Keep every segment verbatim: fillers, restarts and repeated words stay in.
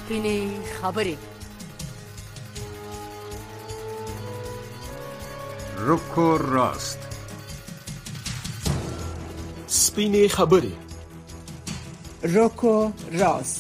سپینې خبرې. رکو راست. سپینې خبرې. رکو راست.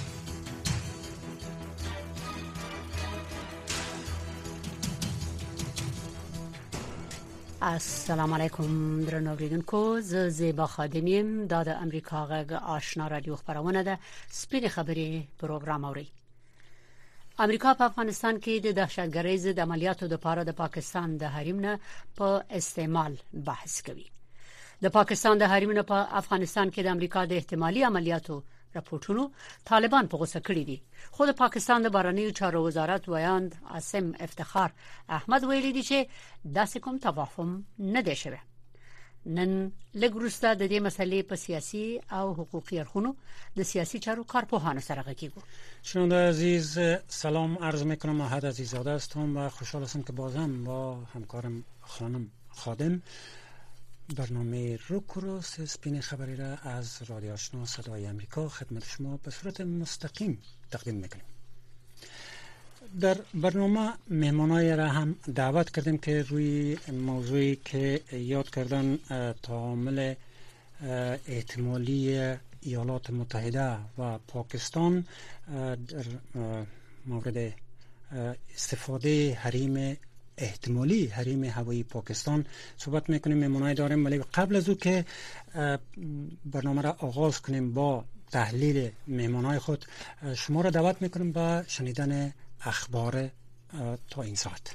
السلام علیکم درنو اوریدونکو، زه زیبا خادم یم. دا د امریکا غږ آشنا رادیو خبرونه ده. سپینې خبرې پروګرام اوري. امریکا په افغانستان کې د دهشتګرۍ ضد عملیاتو لپاره د پاکستان د حریم نه په استعمال بحث کوي. د پاکستان د حریم نه په افغانستان کې د امریکا د احتمالي عملیاتو راپورټونو طالبان په غوسه کړی دي. خو د پاکستان د بهرنیو چارو وزارت ویاند عاصم افتخار احمد ویلي دي چې داسې کوم تفاهم نه دی شوی. نن لږ وروسته د دې مسلې په سیاسي او حقوقي اړخونو د سیاسي چارو کارپوهانو سره غږیږو. شنونده عزیز، سلام عرض میکنم. محمد عزیزاده هستم و خوشحال هستم که بازم با همکارم خانم خادم برنامه رکو راست سپین خبری را از رادیو آشنا صدای امریکا خدمت شما به صورت مستقیم تقدیم میکنیم. در برنامه مهمانای را هم دعوت کردیم که روی موضوعی که یاد کردن تعامل احتمالی ایالات متحده و پاکستان در مورد استفاده حریم احتمالی حریم هوایی پاکستان صحبت میکنیم. مهمانای داریم، ولی قبل از او که برنامه را آغاز کنیم با تحلیل مهمانای خود، شما را دعوت میکنیم به شنیدن اخبار تا این ساعت.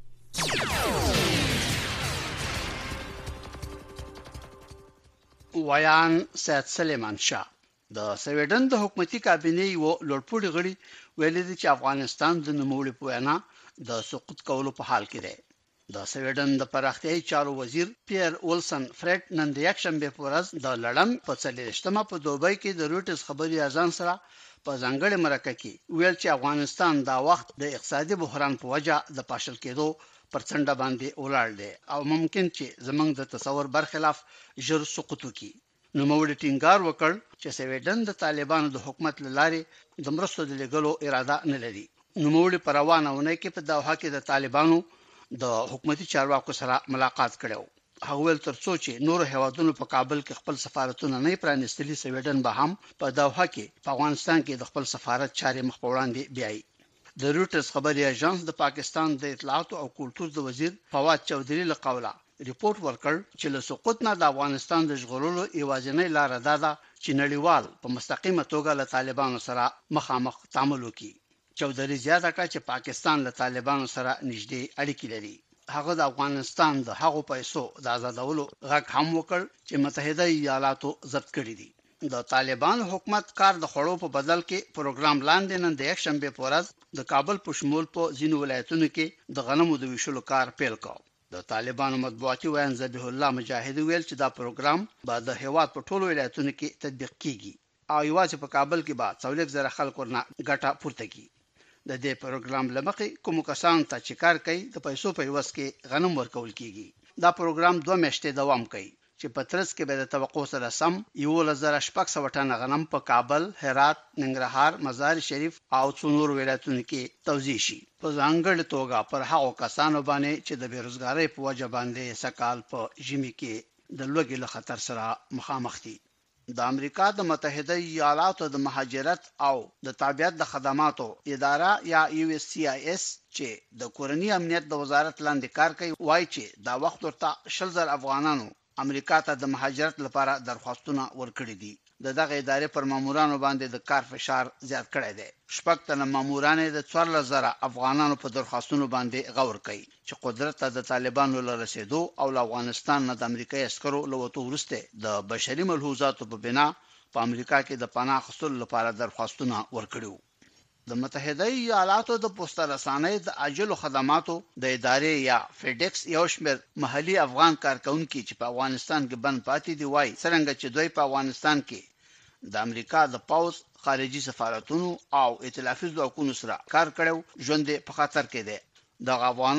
ویان سید سلیمان شاه د سویډن د حکومتي کابینې یو لوړپوړي غړي ویلي دي چې افغانستان د نوموړي په وینا د سقوط کولو په حال کې دی. د سویډن د پراختیايي چارو وزیر پیر ولسن فرید نن د یک شنبه په ورځ د لړم په څلورشتمه په دوبۍ کې د روټس خبري اژانس سره په ځانګړي مرکه کې ویل چې افغانستان دا وخت د اقتصادي بحران په وجه د پاشل کېدو پر څنډه باندې ولاړ دی او ممکن چې زمونږ د تصور برخلاف ژر سقوط وکړي. نو موږ ټینګار وکړ چې سویډن د طالبانو د حکومت لارې د مرستو د لګلو اراده نه لري. نو موږ په روانه ونه کې په دوحه کې د طالبانو د حکومتي چارواکو سره ملاقات کړو. هغه ترڅو چې نور هیوادونو په کابل کې خپل سفارتونه نه پرانستلي، سویډن به هم په دوحه کې په افغانستان کې د خپل سفارت چارې مخ په وړاندې بیایي. د روټس خبري اژانس د پاکستان د اطلاعات او کلتور د وزیر فواد چودھری له قوله ریپورت ورکړ چې له سقوط نه د افغانستان د ژغورلو یوازینۍ لار ده ده چې نړیوال په مستقیمه توګه له طالبانو سره مخامخ تعامل وکړي. چودھری زیاته کړه چې پاکستان له طالبانو سره نږدې اړیکې لري. هغه د افغانستان د هغو پیسو د آزادولو غږ هم وکړ چې متحده ایالاتو ضبط کړي دي. د طالبان حکومت کار د خړو په بدل کې پروګرام لاندې نن د یک شنبه په ورځ د کابل په شمول په ځینو ولایتونو کې د غنمو د ویشلو کار پیل کړ. د طالبانو مطبوعاتي ویان ذبیح الله مجاهد ویل چې دا پروګرام به د هیواد په ټولو ولایتونو کې تطبیق کیږي او یوازې په کابل کې به څولک زره خلکو نه ګټه پورته کیږي. د دې پروګرام لمخې کوم کسان ته چې کار کوي د پیسو په واسطه کې غنم ورکول کیږي. دا پروګرام دوه میاشتې دوام کوي چې په ترڅ کې به د توقع سره سم یو لزر شپږ سوه ټنه غنم په کابل، هرات، ننګرهار، مزار شریف او څونور ولایتونو کې توزیع شي. په ځانګړي توګه پر هغو کسانو باندې چې د بیروزګارۍ په وجه باندې سکال په ژمي کې د لوږې له خطر سره مخامخ دي. د امریکا د متحده ایالاتو د مهاجرت او د تابعیت د خدماتو اداره یا یو اس سی آی اس چې د کورنی امنیت د وزارت لاندې کار کوي وایي چې دا وخت ورته شل زره افغانانو امریکا ته د مهاجرت لپاره درخواستونه ورکړي دي. د دغه ادارې پر مامورانو باندې د کار فشار زیات کړی دی. شپږ تنه ماموران د څوارلس زره افغانانو په درخواستونو باندې غور کوي چې قدرت ته د طالبانو له رسیدو او له افغانستان نه د امریکایي عسکرو له وتو وروسته د بشري ملحوظاتو په بنا په امریکا کې د پناه اخیستلو لپاره درخواستونه ورکړي. د متحده ایالاتو د پوسټ رسانۍ د عاجلو خدماتو د ادارې یا فیډکس یو شمېر محلي افغان کارکونکي چې په افغانستان کې بند پاتې دي وایي څرنګه چې دوی په افغانستان کې د امریکا د پاوز خارجي سفارتونو او ائتلافي ځواکونو سره کار کړو ژوند په خطر کې دی. د افغانانو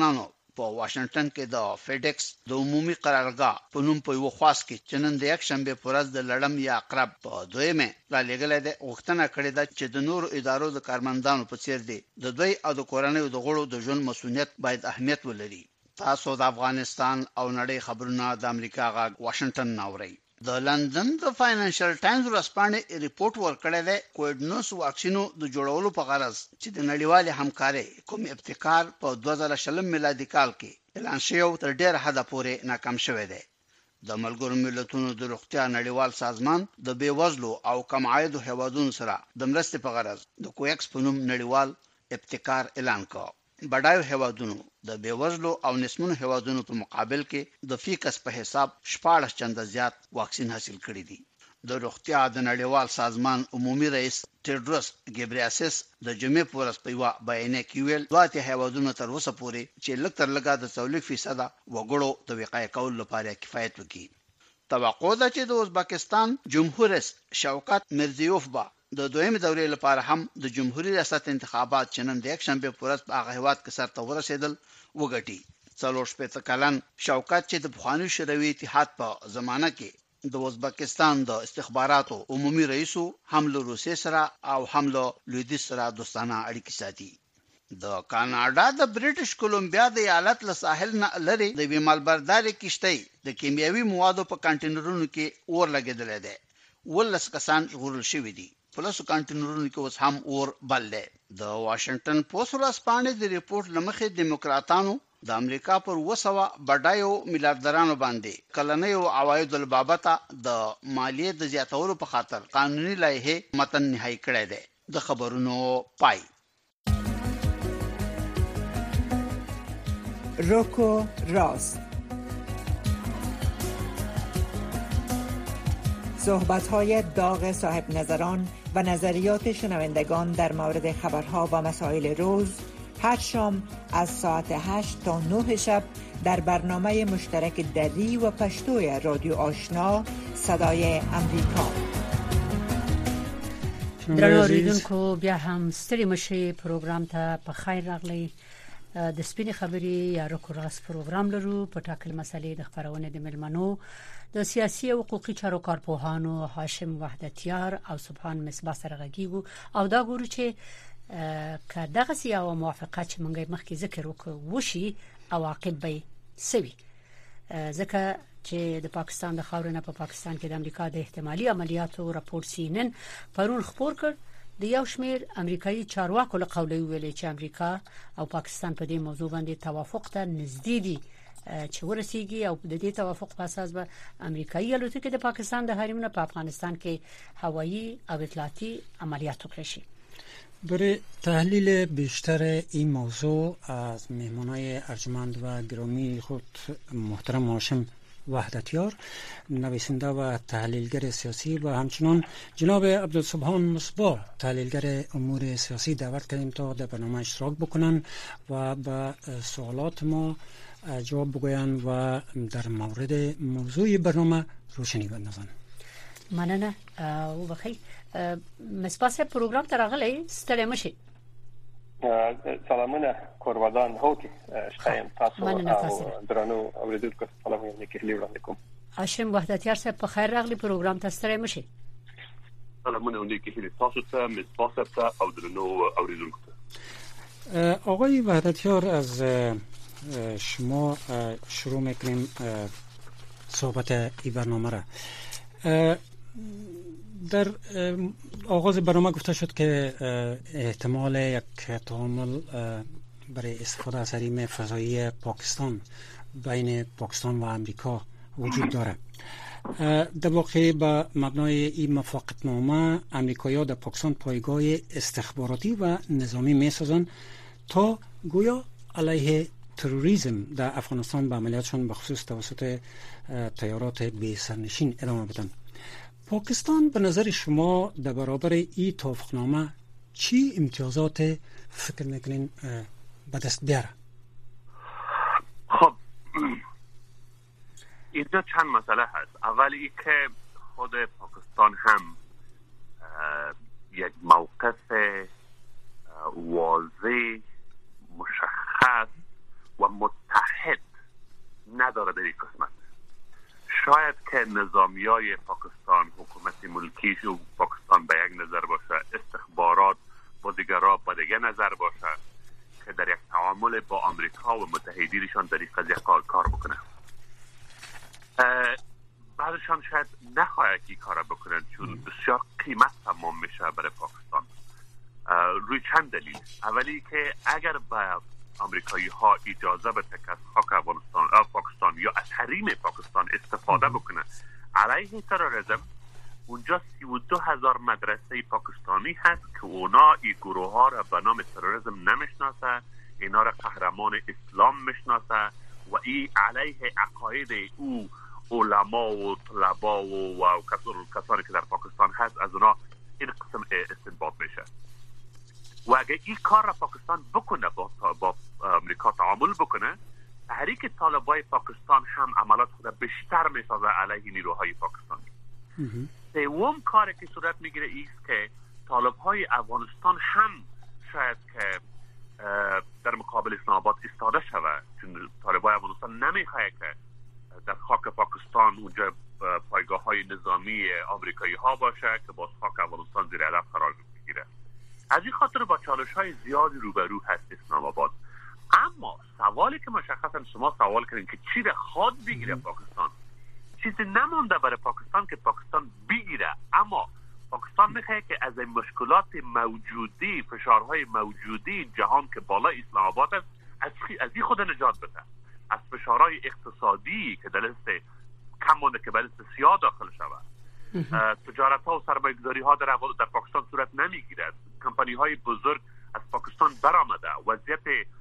په واشنگټن کې د فیډکس د عمومي قرارګاه په نوم په یو خاص کې چې نن د یک شنبه پر ورځ د لړم یا عقرب په دویمه را لګلې ده وختونه کړې ده چې د نور ادارو د کارمندانو په څیر دي د دوی او د کورنۍ د غړو د ژوند مسؤلیت باید اهمیت ولري. تاسو د افغانستان او نړۍ خبرونه د امریکا غا واشنگټن ناوړي. د لندن د فاینانشل ټایمز ورسپانې ریپورت ورکړی دی کووډ ناینټین واکسینو د جوړولو په غرض چې د نړیوالې همکارۍ کوم ابتکار په دوه زره شلم میلادي کال کې اعلان شوی تر ډېر حده پورې ناکام شوی دی. د ملګرو ملتونو د روغتیا نړیوال سازمان د بیوزلو او کم عاید هیوادونو سره د مرستې په غرض د کویکس په نوم نړیوال ابتکار اعلان کړ. بډایو هیوادونو د بیوزلو او نسمونو هیوادونو په مقابل کې د فیکس په حساب شپږ چنده زیات واکسین حاصل کړي دي. د روغتیا د نړیوال سازمان عمومي رئیس ټیډروس ګیبریاسیس د جمعې په ورځ په یو بیان کې ویل دواته هیوادونو تر اوسه پورې چې لږ تر لږه د څلور فیصد وګړو د وقایې کولو لپاره کفایت وکړي. توقع ده چې د ازبکستان جمهور رئیس شوکت میرزیوف با د دویمه دورې لپاره هم د جمهوریت ریاست انتخابات چې نن د یک شنبه په ورځ په هغه هیواد کې سرته ورسېدل وګټي. څلور شپږ کلن شوکت چې د بخوانی شوروي اتحاد په زمانہ کې د ازبکستان د استخباراتو عمومي رئیسو هم له روسیې سره او هم له لویدیځ سره دوستانه اړیکې ساتي. د کاناډا د بریټیش کولمبیا د ایالت له ساحل نه لري د ویمالبرداري کشتۍ د کیمیاوي موادو په کانټینرونو کې اور لګیدل دي. ولس کسان غورل شوی دي. پولیسو کانټینرونو کې اوس هم اور بل دی. د واشنگټن پوسټ ورسپانې د ریپورت لمخې دیموکراتانو د امریکا پر وسوه بډایو میلیارډرانو باندې کلنیو عوایدو لبابته د مالیې د زیاتولو په خاطر قانوني لایحه متن نهایی کړی دی. د خبرونو پای. روکو راست صحبت‌های داغ صاحب نظران و نظریات شنوندگان در مورد خبرها و مسائل روز هر شام از ساعت هشت تا نه شب در برنامه مشترک دری و پشتوی رادیو آشنا صدای امریکا. درنو اوریدونکو بیا هم ستړي مشي پروګرام ته په خیر راغلی. د سپینې خبرې یا روکو راست پروګرام لرو په ټاکل مسلې د خبرونه د ملمنو د سیاسي او حقوقي چارو کارپوهانو هاشم وحدتیار او سبحان مصباح سره غږیږو او دا ګورو چې که دغه سیاو موافقت چې مونږه مخکې ذکر وکړو وشي عواقب به سوي ځکه چې د پاکستان د خاورې په پاکستان کې د امریکا د احتمالي عملیاتو راپور سینن پرون خبر کړ. د یو شمیر امریکایي چارواکو له قوله ویلي چې امریکا او پاکستان په دې موضوع باندې توافق ته نږدې دي چې ورسیږي او د دې توافق په اساس به امریکایي الوتکې د پاکستان د حریم نه په افغانستان کې هوایی او اطلاعاتي عملیات وکړي. برای تحلیل بیشتر این موضوع از مهمانای ارجمند و گرامی خود محترم هاشم وحدتیار نویسنده و تحلیلگر سیاسی و همچنان جناب عبدالسبحان مصباح تحلیلگر امور سیاسی دعوت کردیم تا در برنامه اشتراک بکنن و به سوالات ما جواب بگوین و در مورد موضوع برنامه روشنی بندازن. مننه او بخیر. مسپاسه پروګرام ته راغلی ستړي مشي. سلامونه کوروادان هوتی شتایم تاسو او درنو اوریدونکو سلامونه نیکه لیوړاندې کوم. هاشم وحدتیار صاحب په خیر راغلی پروګرام ته ستړي مشي. سلامونه نیکه تاسو ته مسپاسه ته او درنو اوریدونکو ته. آقای وحدتیار از شما شروع میکنیم صحبت این برنامه را. در آغاز برنامه گفته شد که احتمال یک تعامل برای استفاده از حریم فضایی پاکستان بین پاکستان و امریکا وجود داره. در واقع با مبنای این موافقتنامه امریکایی‌ها در پاکستان پایگاه استخباراتی و نظامی می‌سازند تا گویا علیه تروریسم در افغانستان به عملیاتشان به خصوص توسط تیارات بی سرنشین ادامه بدن. پاکستان به نظر شما در برابر این توافقنامه چی امتیازات فکر میکنین به دست بیاره؟ خب اینجا چند مسئله هست. اولی که خود پاکستان هم یک موقف واضح مشخص و متفق متحد نداره در این قسمت. شاید که نظامیای پاکستان، حکومت ملکیش و پاکستان به یک نظر باشه، استخبارات با دیگرها با دیگه نظر باشه که در یک تعامل با آمریکا و متحدینشان در این قضیه کار کار بکنه. بعضشان شاید نخواهد که کار بکنن چون بسیار قیمت تمام میشه برای پاکستان. روی چند دلیل. اولی که اگر به آمریکایی ها اجازه بده که از خاک افغانستان پاکستان یا از حریم پاکستان استفاده بکنه علیه تروریسم، اونجا سی و دو هزار مدرسه پاکستانی هست که اونا این گروه ها را به نام تروریسم نمیشناسه، اینا را قهرمان اسلام میشناسه و این علیه عقاید او علما و طلبا و, و کسانی که در پاکستان هست از اونا این قسم استنباط میشه. و اگه این کار را پاکستان بکنه، با, با امریکا تعامل بکنه، تحریک طالبای پاکستان هم عملات خود بیشتر میسازه علیه نیروهای پاکستانی. سوم کاری که صورت میگیره ایست که طالبهای افغانستان هم شاید که در مقابل اسلام آباد ایستاده شود، چون طالبای افغانستان نمیخواه که در خاک پاکستان اونجا پایگاه های نظامی آمریکایی ها باشه که باز خاک افغانستان زیر هدف قرار بگیره. از این خاطر با چالش های زیادی روبرو هست اسلام آباد. اما سوالی که مشخصا شما سوال کردین که چی را خواد بگیره پاکستان، چیزی نمونده برای پاکستان که پاکستان بگیره، اما پاکستان میخواد که از این مشکلات موجودی، فشارهای موجودی جهان که بالای اسلام آباد است، از از این خود نجات بده. از فشارهای اقتصادی که در لیست کم مونده که به لیست سیاه داخل شود. تجارت ها و سرمایه گذاری ها در, در پاکستان صورت نمیگیرد. کمپانی های بزرگ از پاکستان برآمده. وضعیت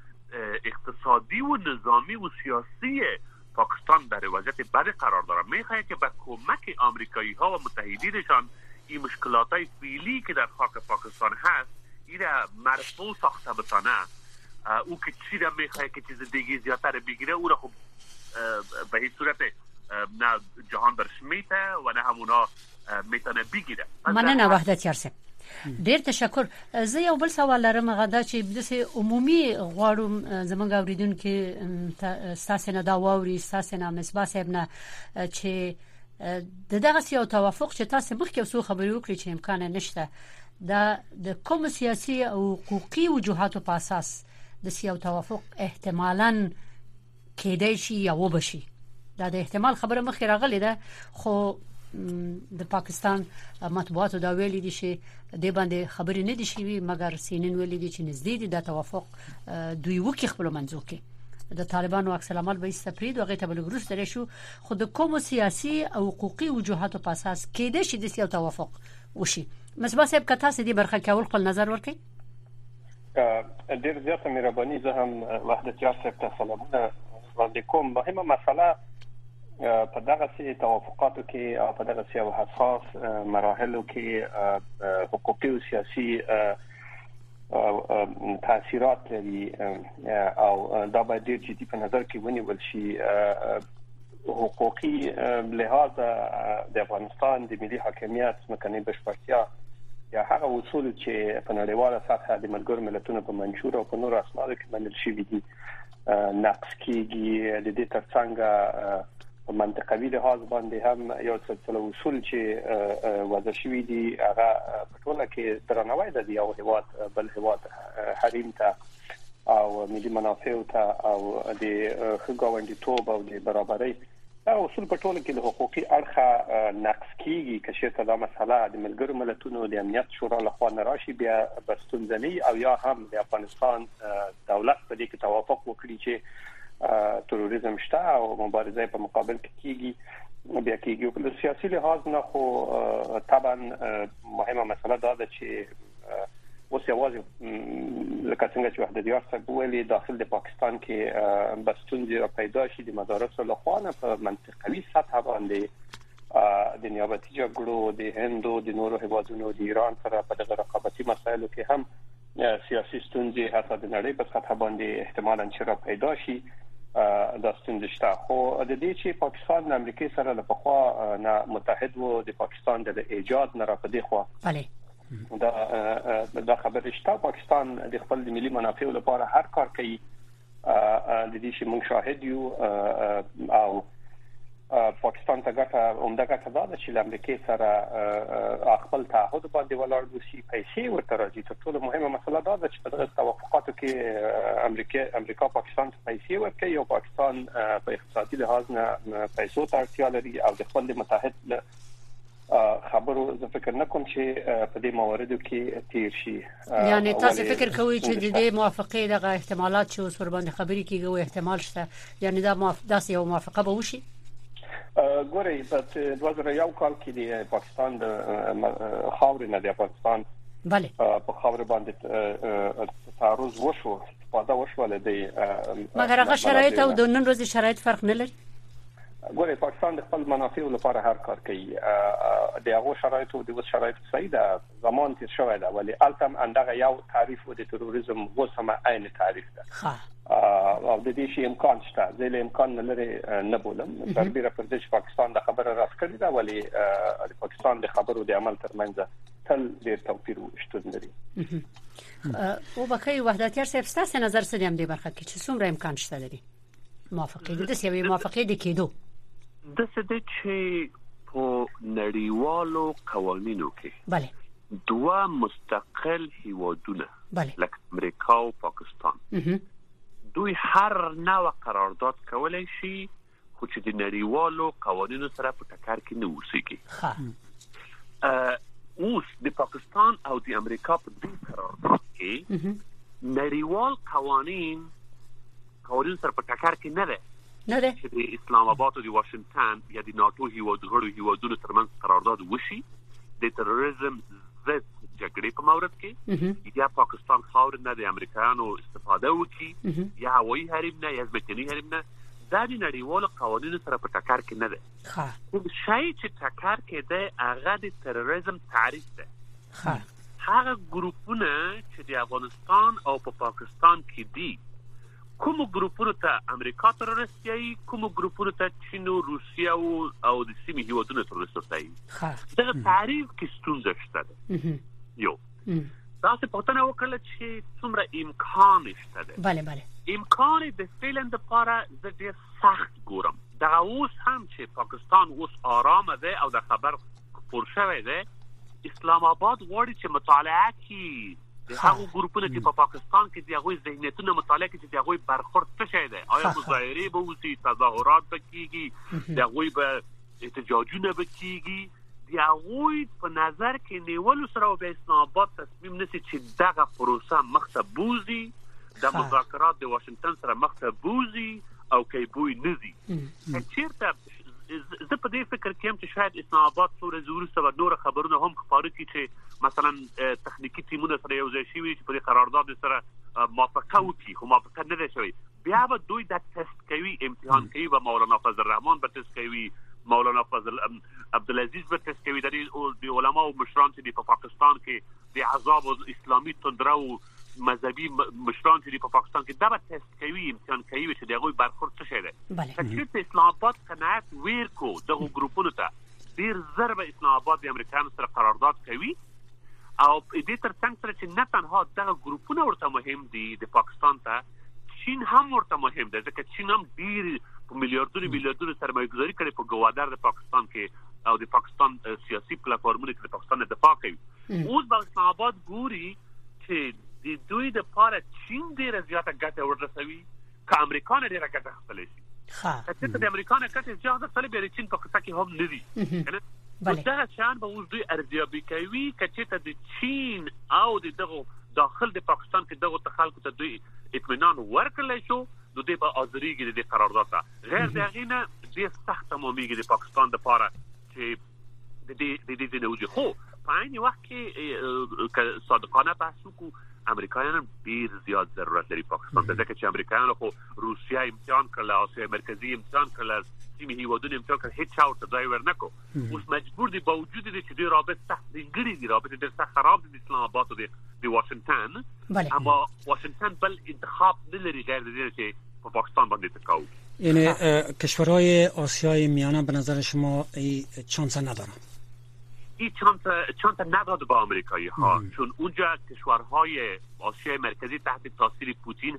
اقتصادی و نظامی و سیاسی پاکستان در وضعیت بد قرار داره. میخواد که با کمک آمریکایی ها و متحدینشان این مشکلات های فعلی که در خاک پاکستان هست این مرفوع ساخته بتانه. او که چی را میخواد که چیز دیگه زیادتر بگیره، او را خب به این صورت نه جهان برش میته و نه همونا میتونه بگیره. مننه وحدت یارسه. ډیر تشکر. زه یو بل سوال لرم غدا چې د عمومي غواړم زمونږ اوریدونکو تاسو نه دا واوري تاسو نه مصباح صاحب نه چې د دغه سیاسي توافق چې تاسو مخکې وسو خبرې وکړي چې امکان نشته دا د کوم سیاسي او حقوقي وجوهاتو په اساس د سیاسي توافق احتمالاً کېدای شي یا وبشي. دا د احتمال خبره مخې راغلې ده، خو د پاکستان مطبوعاتو دا ویلي دي چې د باندې خبرې نه دي شوي، مګر سینن ویلي دي چې نږدې دي د توافق دوی وکي خپل منځو کې د طالبانو عکس العمل به استفرید او غیته بل ګروس درې شو. خو د کوم سیاسي او حقوقي وجوهاتو په اساس کېدای شي د سیاسي توافق وشي. مصباح صاحب که تاسو دې برخه کول خپل نظر ورکړئ. ډېر زیاته مهرباني. زه هم وحدت یار صاحب ته سلامونه وړاندې کوم. مهمه مسله په دغه سي توافقاتو کې او په دغه سي حساس مراحلو کې حقوقي او سیاسي تاثیرات لري او دا باید ډېر جدي په نظر کې ونیول شي. حقوقي لحاظ د افغانستان د ملي حاکمیت مکني بشپړتیا یا هغه اصول چې په نړیواله سطحه د ملګرو ملتونو په منشور او په نورو اسنادو کې منل شوي دي نقض کیږي. د دې ترڅنګ په منطقوي لحاظ باندې هم یو سلسله اصول چې وضع شوي دي هغه په ټوله کې درناوی ده د یو هیواد بل هیواد حریم ته او ملي منافع ته او د ښه ګاونډیتوب او د برابرۍ اصول په ټوله کې د حقوقي اړخه نقض کیږي. که چېرته دا مسله د ملګرو ملتونو د امنیت شورا لخوا نه راشي بیا بستونځنی او یا هم د افغانستان دولت په دې کې توافق وکړي چې تروریزم شته او مبارزه په مقابل کې کیږي بیا کیږي. په سیاسي لحاظ نه خو طبعا مهمه مسله دا ده چې اوس یوازې لکه څنګه چې وحدت یار صاحب ویلي داخل د پاکستان کې بستونځې پیدا شي د مدارسو لخوا نه په منطقوي سطح باندې د نیابتي جګړو د هند او د نورو هیوادونو د ایران سره په دغه رقابتي مسایلو کې هم سیاسي ستونزې حتی د نړۍ په سطح باندې احتمالاً چې را پیدا شي دا ستونزې شته. خو د دې چې پاکستان د امریکای سره له پخوا نه متحد و د پاکستان د ایجاد نه را پدې خو بله دا دا خبره شته. پاکستان د خپل ملي منافع لپاره هر کار کوي د دې چې موږ شاهد یو او پاکستان ته ګټه عمده ګټه ده چې امریکا سره خپل تعهد باندې ولاړ وسی پیسې ورته راځي. تر ټولو مهمه مسله دا ده چې په دغه توافقاتو کې امریکا امریکا پاکستان ته پیسې ورکوي او پاکستان په اقتصادي لحاظ نه پیسو ته اړتیا لري او د خپل متحد خبرو زه فکر نه کوم چې په دې مواردو کې تیر شي. یعنی تاسو فکر کوئ چې د دې موافقه دغه احتمالات چې اوس ور باندې خبرې کیږي او احتمال شته یعنی دا داسې یو موافقه به وشي؟ ګورئ په دوه زره یو کال کې د پاکستان د خاورې نه د پاکستان بله په خاورې باندې تعرض وشو استفاده وشو لدی مګر هغه شرایط او د نن ورځې شرایط فرق نه لري. ګورئ پاکستان د خپل منافع لپاره هر کار کوي. د هغه شرایط او د وس شرایط صحیح ده زمان تیر شوی ده ولی التم اندغه یو تعریف د تروریزم وسمه عین تعریف ده. ها او د دې شی امکان شته زه له امکان نه لري نه بولم تربیره پر دې چې پاکستان د خبره راس کړی دا ولی د پاکستان د خبرو د عمل ترمنځ تل ډیر توپیر شته لري. او بخیر وحدتیار صاحب ستاسو نظر څه دی هم د برخه کې چې څومره امکان شته لري موافقه د سیمه موافقه د کېدو د څه د چې په نړیوالو قوانینو کې بله دوه مستقل هیوادونه بله لکه امریکا او پاکستان دوی هر نوع قرارداد کولای شي خو چې د نړیوالو قوانینو سره په ټکر کې نه اوسېږي. اوس د پاکستان او د امریکا په دې قرارداد کې نړیوال قوانین قوانین سره په ټکر کې نه ده نه ده چې د اسلام آباد او د واشنگټن یا د ناتو هیوادونو هیوادونو ترمنځ قرارداد وشي د تروریزم ضد جګړې په مورد کې یا پاکستان خاور نه د امریکایانو استفاده وکړي یا هوایي حریم نه یا ځمکني حریم نه دا د نړیوالو قوانینو سره په ټکر کې نه ده. کوم شی چې ټکر کې ده هغه د تروریزم تعریف ده. هغه ګروپونه چې د افغانستان او په پاکستان کې دي کوم ګروپونو ته امریکا تروریست یي کوم ګروپونو ته چین او روسیا او د سیمې هیوادونو تروریست یي دا تعریف کې ستونزه شته. یو تاسو په تاسو وکړل چې څومره امکان شته ده. bale bale امکان د فعلا د لپاره زه ډیر سخت ګورم. دا اوس هم چې پاکستان اوس آرام ده او د خبر پور شوی ده اسلام آباد غواړي چې مطالعه کړي د هغو ګروپونو چې په پاکستان کې د هغوی ذهنیتونه مطالعه کړي چې د هغوی برخورد څه شی دی. آیا مظاهرې به وشي تظاهرات به کېږي د هغوی به احتجاجونه به کېږي د هغوی په نظر کې نیولو سره به اسلام آباد تصمیم نیسي چې دغه پروسه مخته بوزي د مذاکرات د واشنگټن سره مخته بوزي او کې بوی نزي. چیرته زه په دې فکر کې هم چې شاید اسلام آباد څو ورځې وروسته نور خبرونه هم خپاره کړي چې مثلا تخنیکی ټیمونه سره یو ځای شوي چې په دې قرارداد سره موافقه وکړي خو موافقه نه ده شوې. بیا به دوی دا ټیسټ کوي امتحان کوي به مولانا فضل الرحمن به ټیسټ کوي مولانا فضل عبدالعزیز به ټیسټ کوي د علما او مشران چې په پاکستان کې د عذاب اسلامي تندره او مذهبي مشران چې په پاکستان کې دا به ټیسټ کوي امتحان کوي چې دغه برخورد څه شي ده. چې اسلام آباد قناعت ویر کو دغه ګروپونو ته ډیر ضرب اسلام آباد د امریکایانو سره قرارداد کوي او دې تر څنګ سره چې نه تنها دغه ګروپونه ورته مهم دي د پاکستان ته چین هم ورته مهم ده ځکه چین هم ډیر په میلیارډونو میلیارډونو سرمایه گذاري کړې په ګوادر د پاکستان کې او د پاکستان سیاسي پلیټفارمونو کې د پاکستان د دفاع کوي. اوس د اسلام آباد ګوري چې د دوی د پاره چین ډیره زیاته ګټه ورسوي که امریکا نه ډیره ګټه اخلي شي. ها چې د امریکا نه ګټه زیاته اخلي به چین په قصه کې هم نه دي کنه دا شان به اوس دوی ارزیابي کوي چې د چین او د دغه داخل د پاکستان کې دغه تخلق ته دوی اطمینان ورکړل شو نو د به ازریږي د قرارداد ته غیر دغه نه د سخت تمامېږي د پاکستان د پاره چې د دې د دې نوځي. خو په عین وخت کې ک صادقانه بحث وکړو امریکایان ډیر زیات ضرورت لري پاکستان ته ځکه چې امریکایان خو روسیا امتحان کړل آسیا مرکزی امتحان کړل سیمې هیوادونه امتحان کړل هیڅ چا ورته ځای ورنکو. اوس مجبور دي باوجود دي چې د رابط سخت ډینګري دي رابط ډیر سخت خراب دي اسلام آباد او د واشنگټن اما واشنگټن بل انتخاب نه لري غیر د دې چې په پاکستان باندې تکاو. یعنی کشورهای آسیای میانه به نظر شما این چانس ندارن؟ این چانس چانس نداد با آمریکایی ها چون اونجا کشورهای آسیای مرکزی تحت تاثیر پوتین هست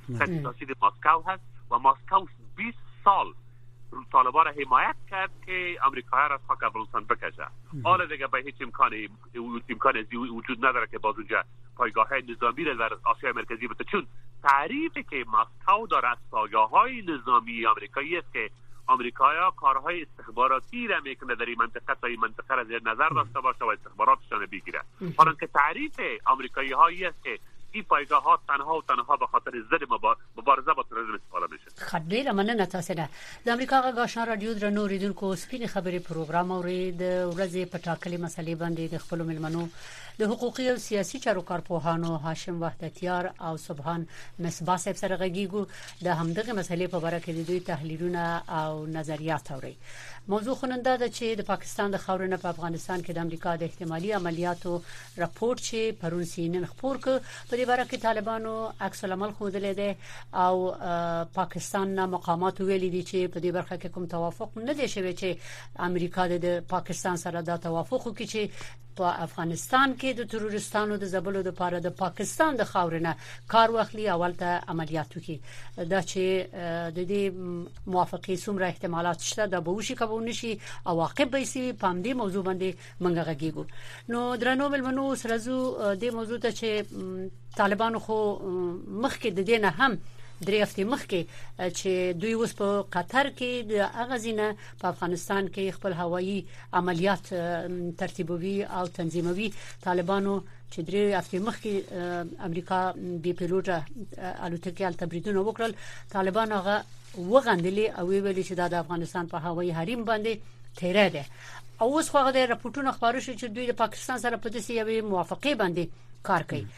که تاسیس ماسکو هست و ماسکو بیست سال طالبان را حمایت کرد که امریکا را از خاک افغانستان بکشه. حالا دیگه به هیچ امکان امکان وجود نداره که باز اونجا پایگاه نظامی را در آسیا مرکزی بده، چون تعریفی که ماسکو داره از پایگاه‌های نظامی آمریکایی است که آمریکایا کارهای استخباراتی را میکنه در این منطقه تا این منطقه را زیر نظر داشته باشه و استخباراتشان بگیره. حالا که تعریف آمریکایی هایی است که این پایگاه ها تنها و تنها به خاطر ضد مبارزه با تروریسم استفاده میشه. خدای مننه تاسو نه د امریکا غږ آشنا رادیو درنو ریدونکو سپین خبري پروګرام اورید ورځې په ټاکلي مسلې باندې د خپل ملمنو د حقوقي او سیاسي چارو کارپوهانو هاشم وحدتیار او سبحان مصباح صاحب سره غږیږو د همدغه مسلې په اړه کې د دوی تحلیلونه او نظریات اوري. موضوع خننده ده چې د پاکستان د خاورې په افغانستان کې د امریکا د احتمالي عملیاتو راپور چې پرون سینن خبر ک په دې اړه کې طالبانو عکس العمل خوندل دي او پاکستان نه مقامات ویلي دي چې په دې برخه کې کوم توافق نه دی شوی چې امریکا د پاکستان سره دا توافق وکړي چې په افغانستان کې د تروریستانو د زبلو د پاره د پاکستان د خاورنه کار واخلي اول ته عملیات وکړي. دا چې د دې موافقه سومره احتمالات شته د بوشي کبو نشي او واقع به سي پام دې موضوع باندې منګه غږیږو. نو درنو ملمنو سره زو د موضوع ته چې طالبانو خو مخکې د دې نه هم درې هفتې مخکې چې دوی اوس په قطر کې د اغازینه په افغانستان کې خپل هوایي عملیات ترتیبوي او تنظیموي طالبانو چې درې هفتې مخکې امریکا بي پیلوټه الوتکې التبریدونه وکړل، طالبان هغه وغندلې او ویلي چې د افغانستان په هوایي حریم باندې تیره ده. او اوس خو هغه راپورټونه خبرو شو چې دوی د پاکستان سره په دې یوې موافقه باندې کار کوي.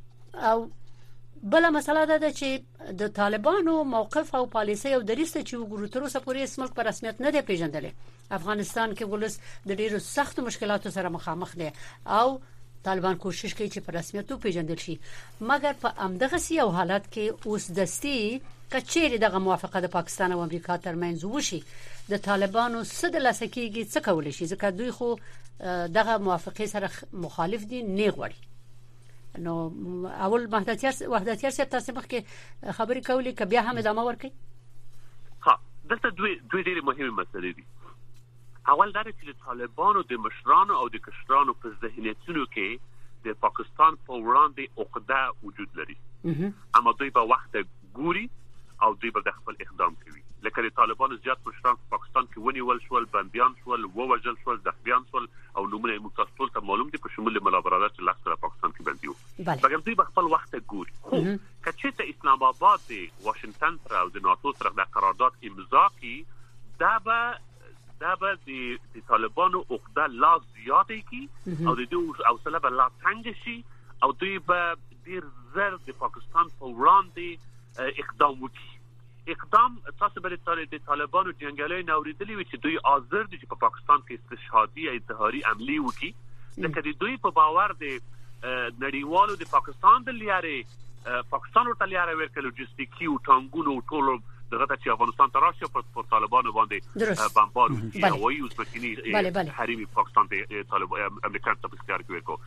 او بل مسله ده چې د طالبانو موقف او پالیسي او دریسته چې وګورو تر اوسه پورې اسمل په رسمیت نه دی پیژندل. افغانستان کې ولس د ډیرو سخت مشکلاتو سره مخامخ دی او طالبان کوشش کوي چې په رسمیت پیژندل شي، مګر په امدغه سی او حالت کې اوس دستي کچېری دغه موافقه د پاکستان او امریکا ترمنځ وشي د طالبانو صد لاسکیږي څه کول شي ځکه دوی خو دغه موافقه سره مخالف دي نه غواړي. نو اول وحدتیار وحدتیار څه تاسو مخکې خبرې کولې ک بیا هم ادامه ورکړي. ها دلته دوی دوی ډېرې مهمه مسلې دي. اول دا چې طالبانو د مشرانو او د کشرانو په ذهنیتونو کې د پاکستان په وړاندې عقده وجود لري، اما دوی په وخت ګوري او دوی به خپل اقدام کوي. لکه د طالبانو زیات مشران په پاکستان کې ونیول شول، بنديان شول، ووجل شول، زخمیان شول او نمونه موږ تاسو ته معلوم دي په شمول ملا برادر چې لاس پاکستان کې بندي وو. بګم دوی په خپل وخت ګوري. خو کچې ته اسلام آباد د واشنگټن سره او د ناتو سره د قرارداد امضا کی دا به دا به د طالبانو عقده لا زیاته کی او د دوی حوصله به لا تنګ شي او دوی به ډیر زر د پاکستان په وړاندې اقدام وکړي. اقدام تاسو به د طالبانو جنگلې نوریدلې وي چې دوی حاضر دي چې په پاکستان کې استشهادي او انتحاري عملی وکړي. لکه د دوی په باور د نړیوالو د پاکستان د لیارې پاکستان ورته لیارې ورکړي لوجستیکي او ټانګونو ټولو دغه چې افغانستان ته راشي په طالبانو باندې بمبار وکړي او یې اوس بکینی حریم پاکستان ته طالبان امریکا ته اختیار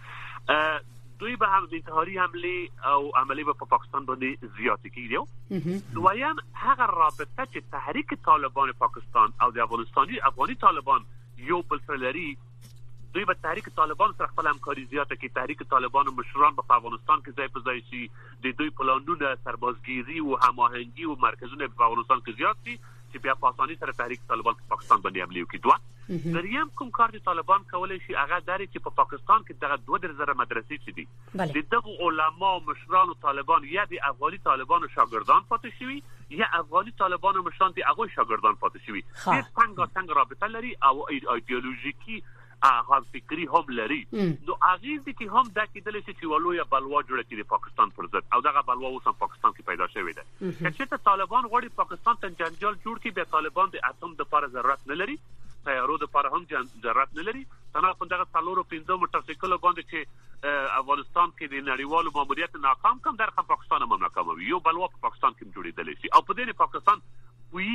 کوي. دوی به هم انتحاري حمله او عملی به په پاکستان باندې زیات کیږي. دویم هغه رابطه چې تحریک طالبان پاکستان او د افغانستاني افغاني طالبان یو بل سره لري، دوی به تحریک طالبان سره خپل همکاري زیاته کوي. تحریک طالبان مشران په افغانستان کې ځای په ځای شي، د دوی پلانونه سربازګيري او هماهنګي او مرکزونه په افغانستان کې زیات دي چې بیا په اسانۍ سره تحریک طالبان په پاکستان باندې عملي وکړي. دوه دریم کوم کار چې طالبان کولای شي هغه درې چې په پاکستان کې دغه دوه درې مدرسې چې دي د دغه علما او مشران او طالبان یا د افغاني طالبانو شاګردان پاتې شوي یا افغاني طالبانو مشران دي هغه شاګردان پاتې شوي. ډېر څنګه څنګه رابطه لري او ایدئولوژیکي هم فکری هم لري. نو هغه دي چې هم دا کېدل چې ولویا بلوا جوړه کړي د پاکستان پر ضد او دغه بلوا اوس هم پاکستان کې پیدا شوې ده. چې طالبان غواړي پاکستان ته جنجال جوړ کړي، بیا طالبان د اتم د لپاره ضرورت نه لري، تیارو د لپاره هم ضرورت نه لري. تنه په دغه څلورو پنځه موټر سایکل باندې چې افغانستان کې د نړیوالو ماموریت ناکام کم در هم پاکستان هم ناکام وي، یو بلوا په پاکستان کې جوړېدل شي او په دې پاکستان وی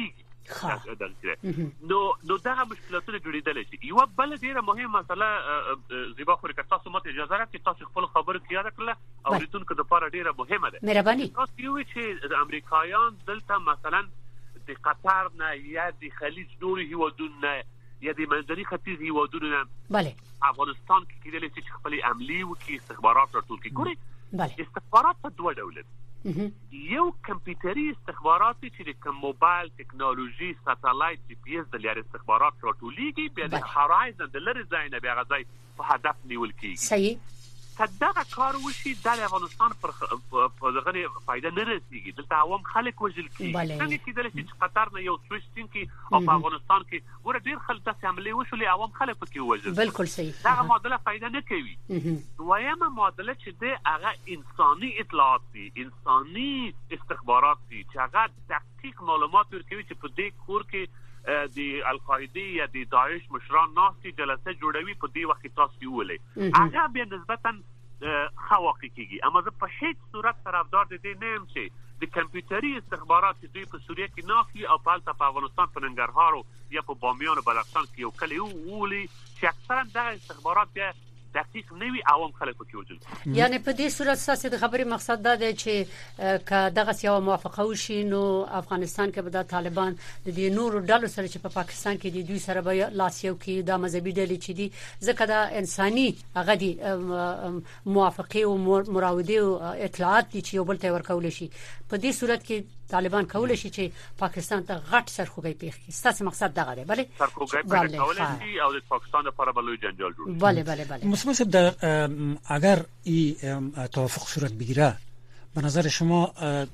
نو نو دغه مشکلاتونه جوړیدل شي. یو بل ډیره مهمه مسله زیبا خو که تاسو ماته اجازه راکړئ تاسو خپل خبرو کې یاد کړل او ریتونکو د لپاره ډیره مهمه ده. مهرباني تاسو یو چې امریکایان دلته مثلا د قطر نه یا د خلیج نور هیوادونه یا د منځني ختیځ هیوادونه بله افغانستان کې کېدلی چې خپل عملی وکړي استخبارات راټول کړي. ګورئ بله استخبارات په دوه ډول دي. یو کمپیوټري استخبارات چې د کوم موبایل ټکنالوژي ساتلایت جی پی اس د لارې استخبارات راټولېږي بیا د هورایزن د لرې ځای نه بیا غځای په هدف نیول کېږي. صحیح کداغه کار وشي د افغانستان پر په دغه فائدہ نه رسیږي. دلته عوام خلک وژل کیږي. څنګه کېدلی چې قطر نه یو سویچ ټیم کې او په افغانستان کې ګوره ډیر خلک داسې عملي وشولې عوام خلک پکې وژل. بالکل صحیح. دغه معادله فائدہ نه کوي. دویمه معادله چې د هغه انساني اطلاعات دي انساني استخبارات دي چې هغه دقیق معلومات ورکوي چې په دې کور کې د القاعده یا د داعش مشران ناستي جلسه جوړوي په دې وخت تاسو ویلې هغه بیا نسبتا خواقی کیږي. اما زه په هیڅ صورت طرفدار د دې نه یم چې د کمپیوټري استخبارات چې دوی په سوریه کې نافي او په په افغانستان په ننګرهار یا په بامیان او بلوچستان کې یو کلی وولي چې اکثرا دغه استخبارات بیا دقیق نوی عوام خلک پکې وجل. یعنی په دې صورت ساسي د خبرې مقصد دا دی چې ک دغه سیاو موافقه وشي نو افغانستان کې به د طالبان د دې نورو ډلو سره چې په پا پاکستان کې دي دوی سره به لاسیو کې د مذهبي ډلې چې دي ځکه دا انساني هغه دي موافقه او مراوده او اطلاعات دي چې یو بل ته ورکول شي. په دې صورت کې طالبان کول شي چې پاکستان ته غټ سرخوږی پیښ کړي. ستاسو مقصد دغه دی بله سرخوږی پیښ کول شي او د پاکستان لپاره بلوي جنجال جوړ. بله بله بله مصطفی در اگر این توافق صورت بگیره به نظر شما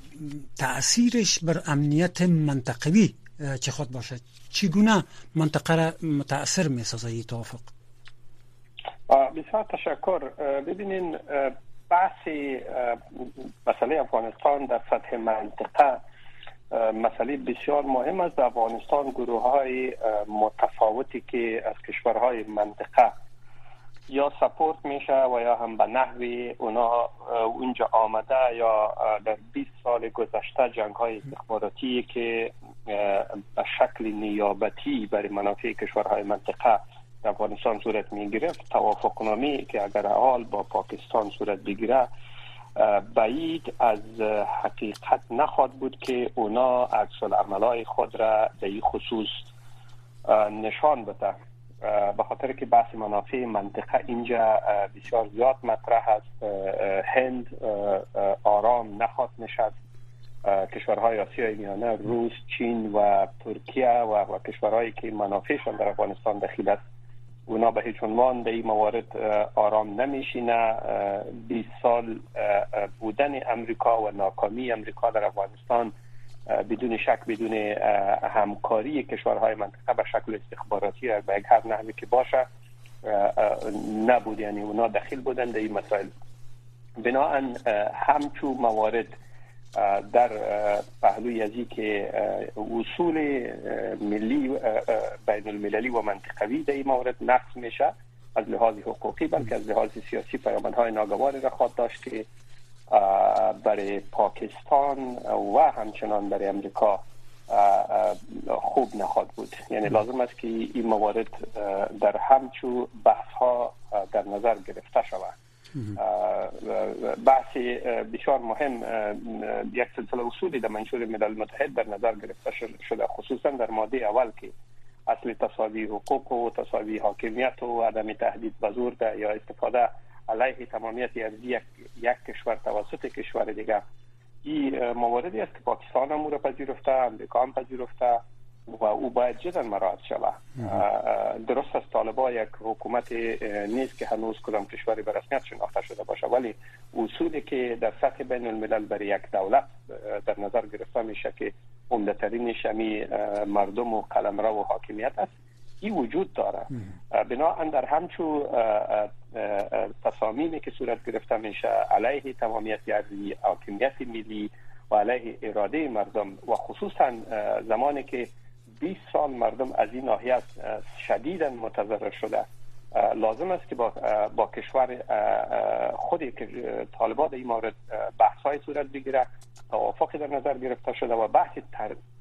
تأثیرش بر امنیت منطقوی چه خود باشد؟ چگونه منطقه را متأثر می‌سازد این توافق؟ بسیار تشکر. ببینین بحث مسئله افغانستان در سطح منطقه مسئله بسیار مهم است. افغانستان گروه‌های متفاوتی که از کشورهای منطقه یا سپورت میشه و یا هم به نحوی اونا اونجا آمده یا در بیست سال گذشته جنگ‌های استخباراتی که به شکل نیابتی برای منافع کشورهای منطقه در افغانستان صورت میگرفت توافقنامه‌ای که اگر حال با پاکستان صورت بگیره بعید از حقیقت نخواهد بود که اونا عکس العمل‌های خود را در این خصوص نشان بده. به خاطر که بحث منافع منطقه اینجا بسیار زیاد مطرح است. هند آرام نخواهد نشد. کشورهای آسیای میانه روس، چین و ترکیه و, و کشورهایی که منافعشان در افغانستان دخیل است اونا به هیچ عنوان در این موارد آرام نمیشینه. بیست سال بودن امریکا و ناکامی امریکا در افغانستان بدون شک بدون همکاری کشورهای منطقه به شکل استخباراتی به یک هر نحوی که باشه نبود. یعنی اونا دخیل بودن در این مسائل. بناهن همچون موارد در پهلوی ازی که اصول ملی بین المللی و منطقوی در این مورد نقض میشه از لحاظ حقوقی بلکه از لحاظ سیاسی پیامدهای ناگواری را خواهد داشت که برای پاکستان و همچنان برای امریکا خوب نخواهد بود. یعنی لازم است که این موارد در همچون بحث ها در نظر گرفته شود. بحث بسیار مهم یک سلسله اصولی در منشور ملل متحد در نظر گرفته شده خصوصا در ماده اول که اصل تساوی حقوق و تساوی حاکمیت و عدم تهدید به زور یا استفاده علیه تمامیت ارضی یک, یک کشور توسط کشور دیگر این مواردی است که پاکستان هم او را پذیرفته، امریکا هم پذیرفته و او باید جدا مراعات شود. درست است طالبان یک حکومت نیست که هنوز کدام کشوری به رسمیت شناخته شده باشه ولی اصولی که در سطح بین الملل برای یک دولت در نظر گرفته میشه که عمده‌ترینش همی مردم و قلمرو و حاکمیت است این وجود داره. بنابراین در همچون تصامیمی که صورت گرفته میشه علیه تمامیت ارضی، حاکمیت ملی و علیه اراده مردم و خصوصا زمانی که بیست سال مردم از این ناحیه شدیداً متضرر شده لازم است که با, با کشور خودی که طالبان در این مورد بحث‌های صورت بگیره، توافقی در نظر گرفته شده و بحث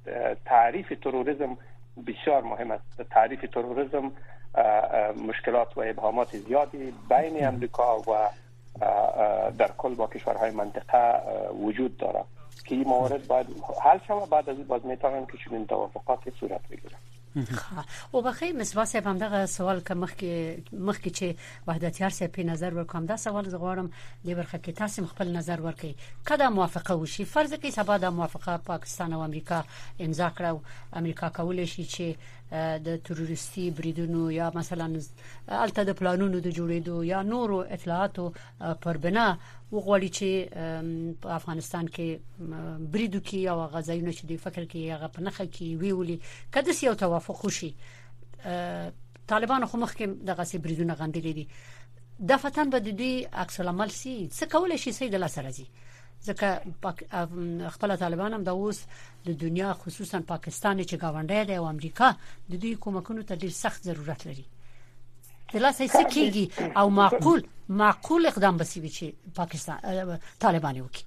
تعریف تروریسم بسیار مهم است. تعریف تروریسم مشکلات و ابهامات زیادی بین امریکا و در کل با کشورهای منطقه وجود دارد که این موارد باید حل شود. بعد از این باز میتوانیم که چنین توافقاتی صورت بگیرد. او بخیر مصباح صاحب هم دغه سوال که مخکې مخکې چې وحدتیار صاحب په نظر ورکوم دا سوال زغوارم د برخه کې تاسو خپل نظر ورکړئ کله موافقه وشي فرض کې سبا د موافقه پاکستان او امریکا امضا کړو امریکا کولای شي چې د تروریستي بریدونو یا مثلا الته د پلانونو د جوړېدو یا نورو اطلاعاتو پر بنا وغوړي چې په افغانستان کې بریدو کې او غزاینو چې د فکر کې هغه په نخښه کې ویولي کله چې یو توافق وشي طالبان خو مخکې دغه سي بریدونه غندلې دي د فتن به د دې عکس العمل سي څه کولای شي سید الله سره زی ځکه خپل طالبان هم د اوس د دنیا خصوصا پاکستان چې گاونډی دی او امریکا د دې کومکونو ته ډیر سخت ضرورت لري دلاسه څه کیږي او معقول معقول اقدام بسوي چې پاکستان طالبان وکړي.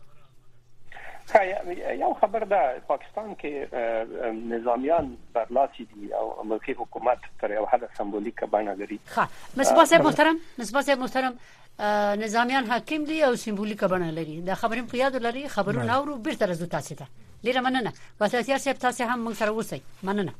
یو خبر ده پاکستان کې نظامیان برلاسی دي او ملکی حکومت تر یو حد سمبولیک بڼه لري. ها مصباح صاحب محترم مصباح صاحب محترم نظامیان حاکم دي او سمبولیک بڼه لري دا خبرې په یاد لري خبرونه اورو بیرته راځو تاسو ته لیره مننه واسطه صاحب تاسو هم موږ سره اوسئ مننه.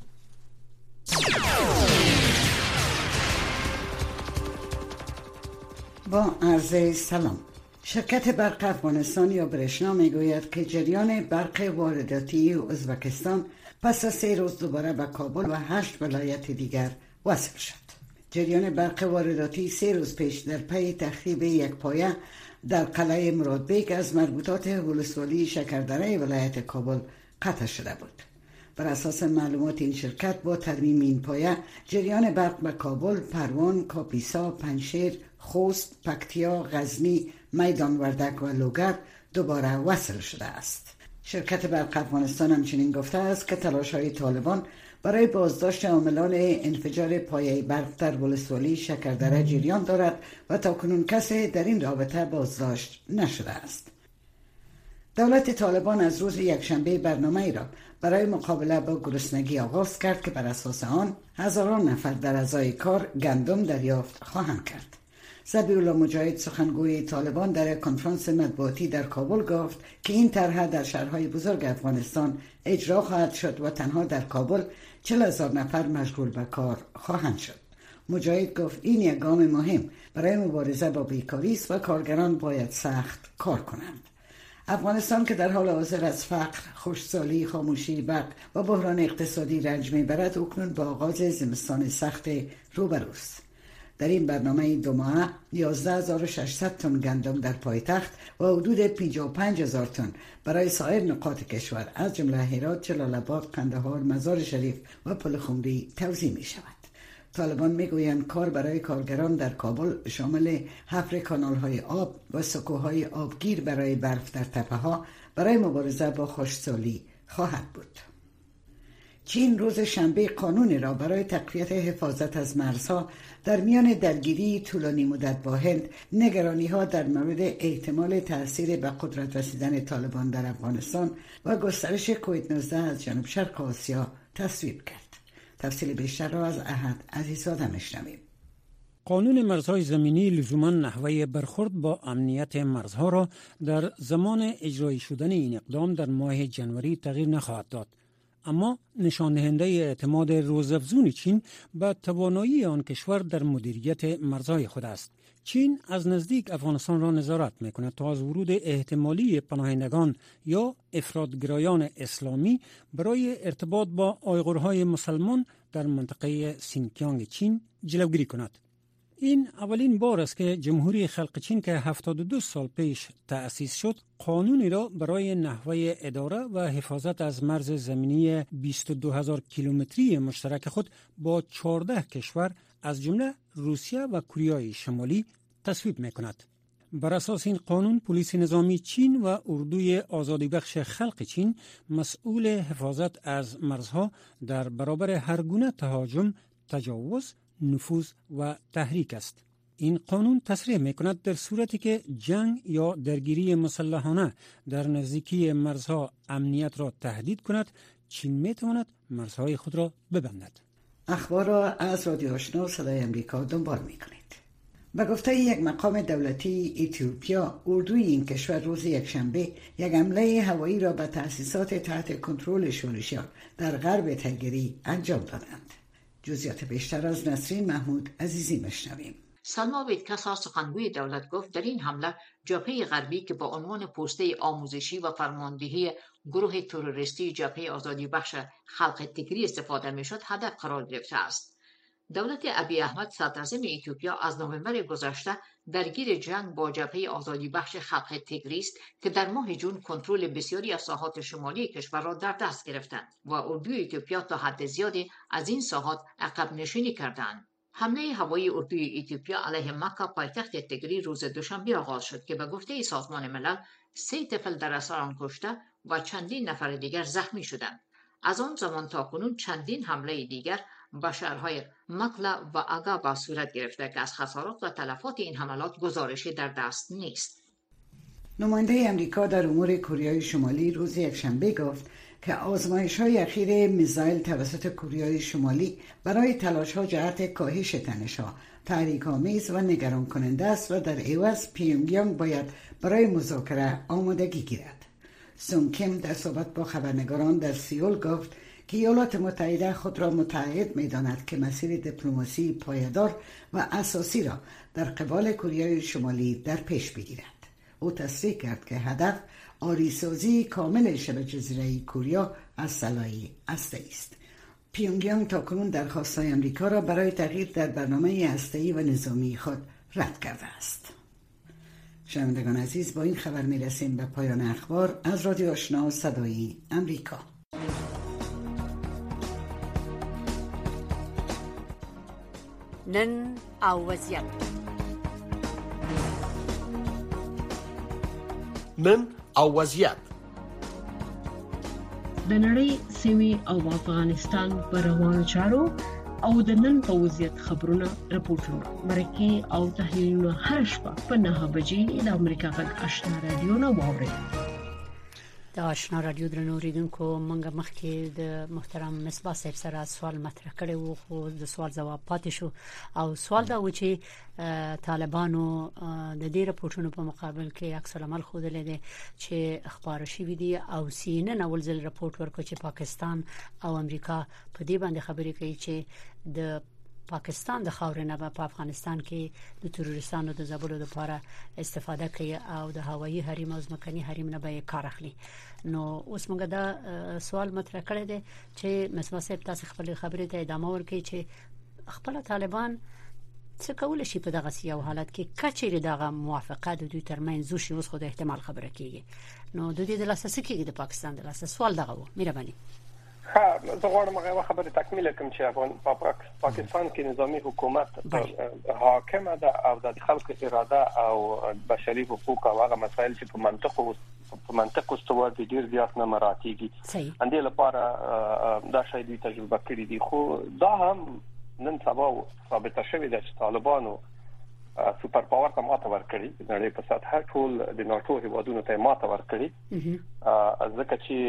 با عرض سلام. شرکت برق افغانستان یا برشنا میگوید که جریان برق وارداتی ازبکستان پس از سه روز دوباره به کابل و هشت ولایت دیگر وصل شد. جریان برق وارداتی سه روز پیش در پی تخریب یک پایه در قلعه مرادبیگ از مربوطات ولسوالی شکردره ولایت کابل قطع شده بود. بر اساس معلومات این شرکت با ترمیم این پایه جریان برق به کابل، پروان، کاپیسا، پنشیر، خوست، پکتیا، غزنی، میدان وردک و لوگر دوباره وصل شده است. شرکت برق افغانستان همچنین گفته است که تلاش‌های طالبان برای بازداشت عاملان انفجار پایه برق در ولسوالی شکردره جریان دارد و تاکنون کسی در این رابطه بازداشت نشده است. دولت طالبان از روز یکشنبه برنامه‌ای را برای مقابله با گرسنگی آغاز کرد که بر اساس آن هزاران نفر در ازای کار گندم دریافت خواهند کرد. ذبیح‌الله مجاهد سخنگوی طالبان در کنفرانس مطبوعاتی در کابل گفت که این طرح در شهرهای بزرگ افغانستان اجرا خواهد شد و تنها در کابل چهل هزار نفر مشغول به کار خواهند شد. مجاهد گفت این یک گام مهم برای مبارزه با بیکاری است و کارگران باید سخت کار کنند. افغانستان که در حال حاضر از فقر، خشکسالی، خاموشی برق و بحران اقتصادی رنج میبرد اکنون با آغاز زمستان سخت روبروست. در این برنامه دو ماهه یازده هزار و ششصد تن گندم در پایتخت و حدود پنجاه و پنج هزار تن برای سایر نقاط کشور از جمله هرات، جلال آباد، قندهار، مزار شریف و پلخمری توزیع می شود. طالبان میگویند کار برای کارگران در کابل شامل حفر کانال‌های آب و سکوهای آبگیر برای برف در تپه‌ها برای مبارزه با خشکسالی خواهد بود. چین روز شنبه قانونی را برای تقویت حفاظت از مرزها در میان درگیری طولانی مدت با هند، نگرانی‌ها در مورد احتمال تأثیر به قدرت رسیدن طالبان در افغانستان و گسترش کووید نوزده از جنوب شرق آسیا تصویب کرد. تفصیل بیشتر را از احد عزیزاده میشنویم. قانون مرزهای زمینی لزوما نحوه برخورد با امنیت مرزها را در زمان اجرایی شدن این اقدام در ماه جنوری تغییر نخواهد داد. اما نشان دهنده اعتماد روزافزون چین به توانایی آن کشور در مدیریت مرزهای خود است. چین از نزدیک افغانستان را نظارت می‌کند تا از ورود احتمالی پناهندگان یا افراطگرایان اسلامی برای ارتباط با آیغورهای مسلمان در منطقه سینکیانگ چین جلوگیری کند. این اولین بار است که جمهوری خلق چین که هفتاد و دو سال پیش تأسیس شد قانونی را برای نحوه اداره و حفاظت از مرز زمینی بیست و دو هزار کیلومتری مشترک خود با چهارده کشور از جمله روسیه و کره شمالی تصویب می‌کند. بر اساس این قانون پلیس نظامی چین و اردوی آزادی بخش خلق چین مسئول حفاظت از مرزها در برابر هر گونه تهاجم، تجاوز، نفوذ و تحریک است. این قانون تصریح می‌کند در صورتی که جنگ یا درگیری مسلحانه در نزدیکی مرزها امنیت را تهدید کند، چین میتواند مرزهای خود را ببندد. اخبار را از رادیو آشنا صدای امریکا دنبال میکنید. به گفته یک مقام دولتی اتیوپیا، اردوی این کشور روز یکشنبه یک حمله هوایی را به تأسیسات تحت کنترل شورشیان در غرب تیگری انجام دادند. جزئیات بیشتر از نسرین محمود عزیزی مشنویم. سلما ویدکسا سخنگوی دولت گفت در این حمله جبهه غربی که با عنوان پوسته آموزشی و فرماندهی گروه تروریستی جبهه آزادی بخش خلق تیگری استفاده میشد هدف قرار گرفته است. دولت ابی احمد صدراعظم اتیوپیا از نوامبر گذشته درگیر جنگ با جبهه آزادی بخش خلق تیگری است که در ماه جون کنترل بسیاری از ساحات شمالی کشور را در دست گرفتند و اردوی اتیوپیا تا حد زیادی از این ساحات عقب نشینی کردند. حمله هوایی اردوی اتیوپیا علیه مکه پایتخت تیگری روز دوشنبه آغاز شد که به گفته سازمان ملل سه طفل در اثر آن کشته و چندین نفر دیگر زخمی شدند. از آن زمان تا کنون چندین حمله دیگر به شهرهای مکلا و آگا صورت گرفته که از خسارات و تلفات این حملات گزارشی در دست نیست. نماینده امریکا در امور کره شمالی روز یکشنبه گفت که آزمایش‌های اخیر میزایل توسط کره شمالی برای تلاش‌ها جهت کاهش تنش‌ها تحریک‌آمیز و نگران کننده است و در عوض پیونگیانگ باید برای مذاکره آمادگی گیرد. سون کیم در صحبت با خبرنگاران در سئول گفت که ایالات متحده خود را متعهد می‌داند که مسیر دیپلماسی پایدار و اساسی را در قبال کره شمالی در پیش بگیرد. او تصریح کرد که هدف آریسازی کامل شبه جزیره کره از سلاح هسته‌ای است. پیونگیانگ تاکنون درخواست‌های امریکا را برای تغییر در برنامه هسته‌ای و نظامی خود رد کرده است. شنوندگان عزیز، با این خبر می‌رسیم به پایان اخبار از رادیو آشنا صدای امریکا. نن او وضعیت نن او وضعیت د نړۍ سیمې او افغانستان په روانو چارو او د نن په وضعیت خبرونه راپورټونه مرکه او تحلیلونه هر شپه په نهه بجې د امریکا غږ آشنا رادیو نه واورئ. د آشنا رادیو درنو اوریدونکو منګه مخکې د محترم مصباح صاحب سره سوال مطرح کړی وو، خو د سوال جواب پاتې شو او سوال دا و چې طالبانو د دې راپورټونو په مقابل کې عکس العمل خوده لیدي چې خبر شوی دی او سینه نول ځل راپورټ ورکړ چې پاکستان او امریکا په دې باندې خبرې کوي چې د پاکستان د خاورې نه په افغانستان کې د تروریستانو د ځبلو لپاره استفاده کوي او د هوایي حریم او ځمکني حریم نه به کار اخلي. نو اوس موږ دا سوال مطرح کړی دی چې مصباح صاحب تاسو خپل خبرې ته ادامه ورکړئ چې خپل طالبان څه کول شي په دغه سیاو حالت کې کچېره دغه موافقه د دوی ترمنځ وشي. اوس خو د احتمال خبره کیږي، نو د دې د لاسه کېږي د پاکستان د لاسه سوال دغه و. مهرباني. ها زه غواړم هغه خبره تکمیل کړم چې افغان پاکستان کې نظامی حکومت حاکم ده او د خلکو اراده او بشري حقوق او هغه مسایل چې په منطق او په منطق استوار دي ډیر زیات نه مراتیږي. اندې لپاره دا شی دوی تجربه کړی دي، خو دا هم نن سبا ثابت شوی دی چې طالبانو سوپر پاور ته ماته ورکړي، د نړۍ په سطح ټول د ناتو هیوادونو ته ماته ورکړي، ځکه چې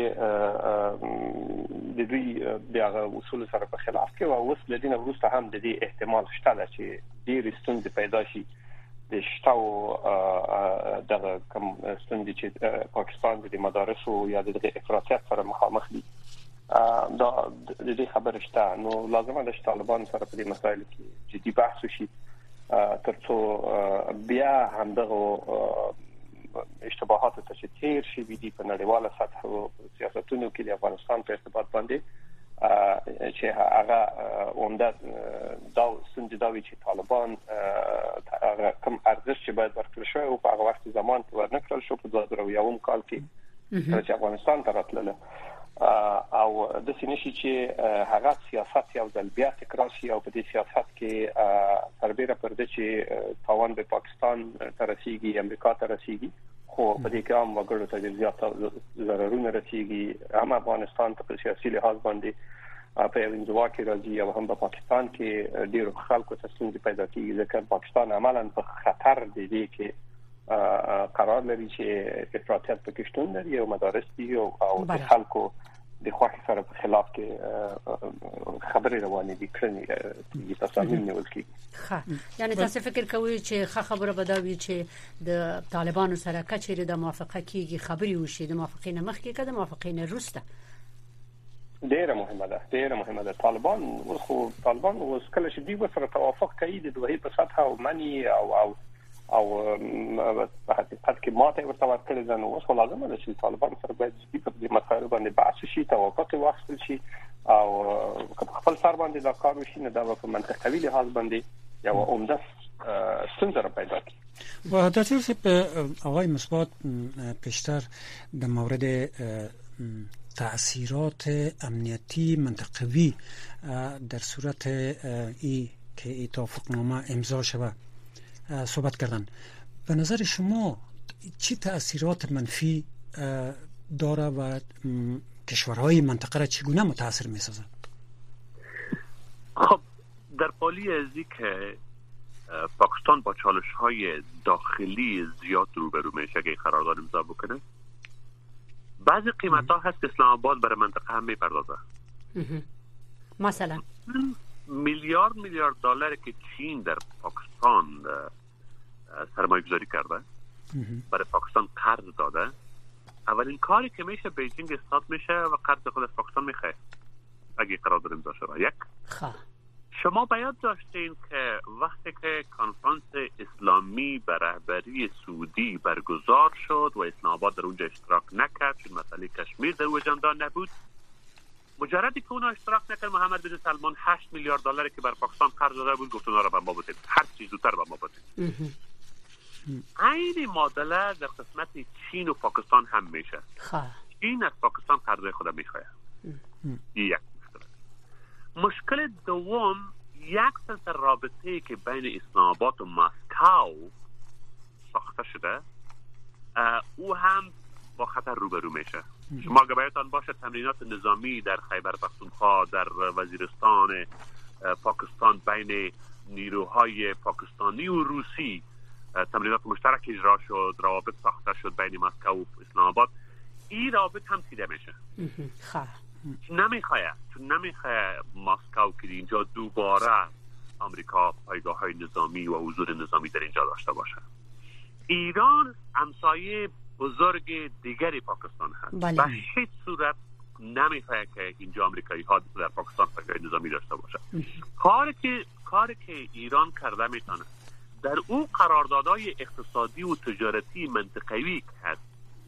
د دوی د اصول سره په خلاف کې او اوس لدینه وروسته هم د دې احتمال شته چې ډیر ستونزې پیدا شي د شتاو دغه کوم ستونزې چې پاکستان د مدارسو یا د افراطیت سره مخامخ دي. دا د دې خبره شته، نو لازمه ده چې طالبان سره په دې مسایلو کې جدي بحث وشي ترڅو بیا هم دغه اشتباهات ته چې تیر شي وي په نړیواله سطح او سیاستونو کې د افغانستان په ارتباط باندې چې هغه عمده دا څنګه دا وی چې طالبان هغه کوم ارزښت چې باید ورکړل شي او په هغه وخت زمان کې ورنکړل شو په دوه زره یو کال کې چې افغانستان ته راتلل او د سینشي چې هغه سیاست یو ځل بیا تکرار شي او په دې سیاست کې سربېره پر دې چې تاوان به پاکستان ترسيږي امریکا ترسيږي، خو په دې کې هم وګړو ته زیات ضررونه رسیږي، هم افغانستان ته په سیاسي لحاظ باندې په انزوا کې راځي او هم په پاکستان کې ډیرو خلکو ته ستونزې پیدا کیږي ځکه پاکستان عملاً په خطر دی کې قرار لري چې افراطیت پکې شتون لري او مدارس دي او د خلکو د خوښ سره په خلاف کې خبرې روانې دي کړنې د تصامیم نیول کیږي. ښه یعنی تاسو فکر کوئ چې ښه خبره به دا وي چې د طالبانو سره کچېره د موافقه کیږي خبري وشي د موافقې نه مخکې کده موافقې نه وروسته ډیره مهمه ده ډیره مهمه ده. طالبان خو طالبان اوس کله چې دوی سره توافق کوي د دوی په سطح او منی او او او په حقیقت کې ماته ورته ورکړل ځنه اوس لازم ده چې طالبان سره باید په دې مسایلو باندې بحث شي توافق واخیستل شي او خپل سر باندې دا کار وشي نه دا په منطقوي لحاظ باندې یو عمده ستونزه پیدا کی. و دکتر سپ آقای مثبات پیشتر در مورد تأثیرات امنیتی منطقوی در صورت ای که ای توافقنامه امضا شود صحبت کردن. به نظر شما چه تأثیرات منفی داره و کشورهای منطقه را چگونه متاثر می‌سازد؟ خب در پالی ازی که پاکستان با چالش‌های داخلی زیاد روبرو میشه که قرارداد امضا بکنه، بعضی قیمت‌ها هست که اسلام آباد برای منطقه هم میپردازه. مثلا میلیارد میلیارد دلار که چین در پاکستان سرمایه گذاری کرده، برای پاکستان قرض داده، اولین کاری که میشه بیجینگ استاد میشه و قرض خود از پاکستان میخواه اگه قرارداد امضا شده. یک شما باید داشتین که وقتی که کنفرانس اسلامی به رهبری سعودی برگزار شد و اسلام آباد در اونجا اشتراک نکرد چون مسئله کشمیر در اجندا نبود، مجردی که اونا اشتراک نکرد محمد بن سلمان هشت میلیارد دلاری که بر پاکستان قرض داده بود گفت اونا را به ما بدید، هر چیز زودتر به ما بدید. این معادله در قسمت چین و پاکستان هم میشه. چین از پاکستان قرض خود میخواد. یک مشکل. مشکل دوم یک سلسله رابطه‌ای که بین اسلام آباد و مسکو ساخته شده او هم با خطر روبرو میشه. شما اگه بیاتان باشه تمرینات نظامی در خیبر پختونخوا در وزیرستان پاکستان بین نیروهای پاکستانی و روسی تمرینات مشترک اجرا شد، روابط ساخته شد بین مسکو و اسلام آباد. این روابط هم تیره میشه. نمیخواه چون نمیخواه مسکو که اینجا دوباره آمریکا پایگاه های نظامی و حضور نظامی در اینجا داشته باشه. ایران همسایه بزرگ دیگری پاکستان هست. به هیچ صورت نمیخواه که اینجا آمریکایی ها در پاکستان پایگاه نظامی داشته باشه. کاری که کاری که ایران کرده میتونه در اون قراردادهای اقتصادی و تجارتی منطقوی هست،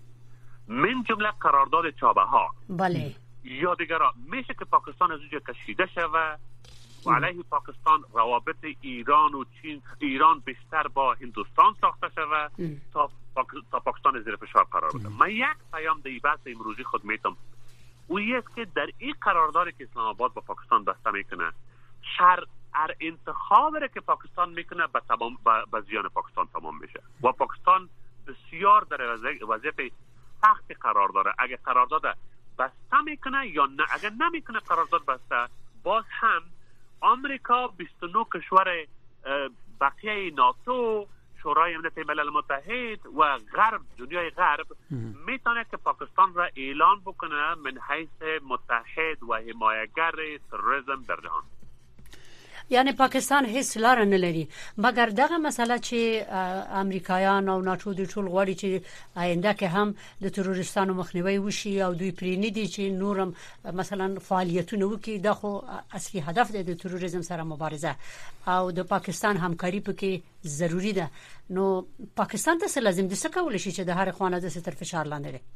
من جمله قرارداد چابهار بله یا دیگرها، میشه که پاکستان از اونجا کشیده شود و علیه پاکستان روابط ایران و چین، ایران بیشتر با هندوستان ساخته شود تا پاک... تا پاکستان زیر فشار قرار بده. من یک پیام در بحث امروزی خود میتم و است که در این قراردادی که اسلام آباد با پاکستان بسته میکنه، شر هر انتخابی که پاکستان میکنه به تمام به زیان پاکستان تمام میشه و پاکستان بسیار در وضعیت سخت قرار داره. اگه قرارداد بسته میکنه یا نه، اگه نمیکنه قرارداد بسته، باز هم آمریکا بیست و نه کشور بقیه ناتو، شورای امنیت ملل متحد و غرب، دنیای غرب میتونه که پاکستان را اعلان بکنه من حیث متحد و حمایتگر تروریسم در جهان. یعنی پاکستان هیڅ لار نه لري مګر دغه مسله چې امریکایان او ناتو د ټول غواړي چې آینده کې هم د تروریستانو مخنیوي وشي او دوی پرې نه دي چې نورم مثلا فعالیتونه وکړي. دا خو اصلي هدف دی د تروریزم سره مبارزه او د پاکستان همکاري پکې ضروری ده. نو پاکستان ته څه لازم دي څه کول شي چې د هر خوانه د ستر فشار لاندې ده؟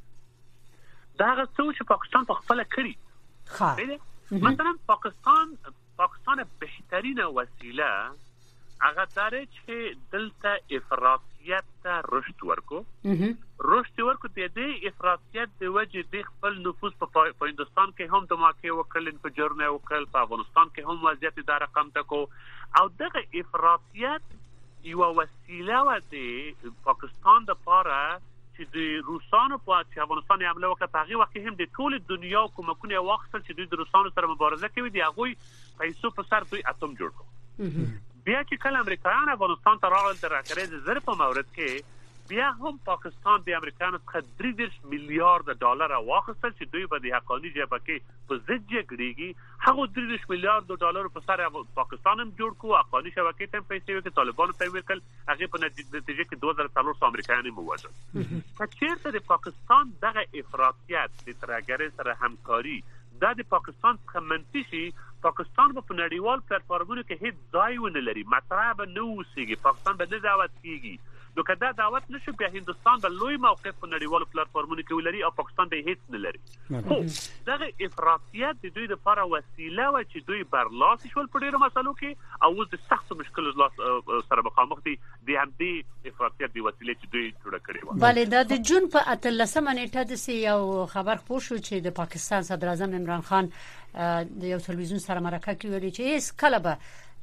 دا څه چې پاکستان په خپل کړی ښه مثلا پاکستان پاکستان بهترین وسیله هغه داره چې دلته افراطیت ته رشد ورکو رشد ورکو د دې افراطیت د وجه د خپل نفوذ په هندوستان کې هم دماکه وکړل، په جرمه وکړل، په افغانستان کې هم وضعیت د رقم تکو او دغه افراطیت یو وسیله و د پاکستان د پاره چې د روسانو په چې افغانستان یې حمله وکړه، په هغه وخت هم د ټول دنیا کومکونه واخیستل چې دوی د روسانو سره مبارزه کوي، دی هغه پیسو په سر دوی اتم جوړ کړ. بیا چې کله امریکایان افغانستان ته راغلل د راکړې زر په مورد کې بیا هم پاکستان د امریکایانو څخه درې دېرش میلیارډ ډالر واخیستل چې دوی به د حقاني جبهه کې په ضد جګړېږي. هغه درې دېرش میلیارډ ډالر په سر پاکستان هم جوړ کړو، حقاني شبکې ته هم پیسې ورکړې، طالبانو ته یې ورکړل، هغې په نتیجه کې دوه زره څلور سوه امریکایان یې ووژل. که چېرته د پاکستان دغه افراطیت د ترهګرۍ سره همکاري دا د پاکستان څخه منفي شي، پاکستان به په نړیوال پلیټفارمونو کې هیڅ ځای ونه لري، مطرح به نه اوسېږي، پاکستان به نه دعوت کېږي. نو که دا دعوت نشو، بیا هندوستان به لوی موقف په نړیوالو پلیټفارمونو کې ولري او پاکستان به هیڅ نه لري. خو دغه افراطیت د دوی لپاره وسیله وه چې دوی برلاسي شول په ډېرو مسلو کې، او اوس د سختو مشکلو سره مخامخ دي د همدې افراطیت د وسیلې چې دوی جوړه کړې وه. بله، دا د جون په اتلسمه نیټه داسې یو خبر خپور شو چې د پاکستان صدر اعظم عمران خان د یو تلویزیون سره مرکه کې ویلي چې هیڅ کله به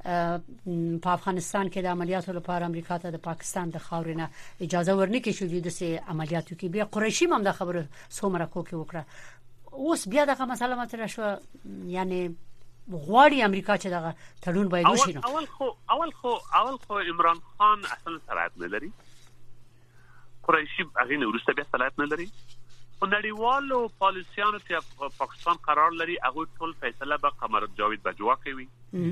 په افغانستان کې د عملیاتو لپاره امریکا ته د پاکستان د خاورې نه اجازه ورنکړي شو د داسې عملیاتو کې. بیا قریشي هم د خبره څو مرکو کې وکړه، اوس بیا دغه مسله مطرح شوه، یعنی غواړي امریکا چې دغه تړون باید وشي. اول خو اول خو اول خو عمران خان اصلا صلاحیت نه لري، قریشي هغې نه وروسته بیا صلاحیت نه لري. په نړیوالو پالیسیانو چې پاکستان قرار لري هغوی ټول فیصله به قمر جاوید بجوا کوي،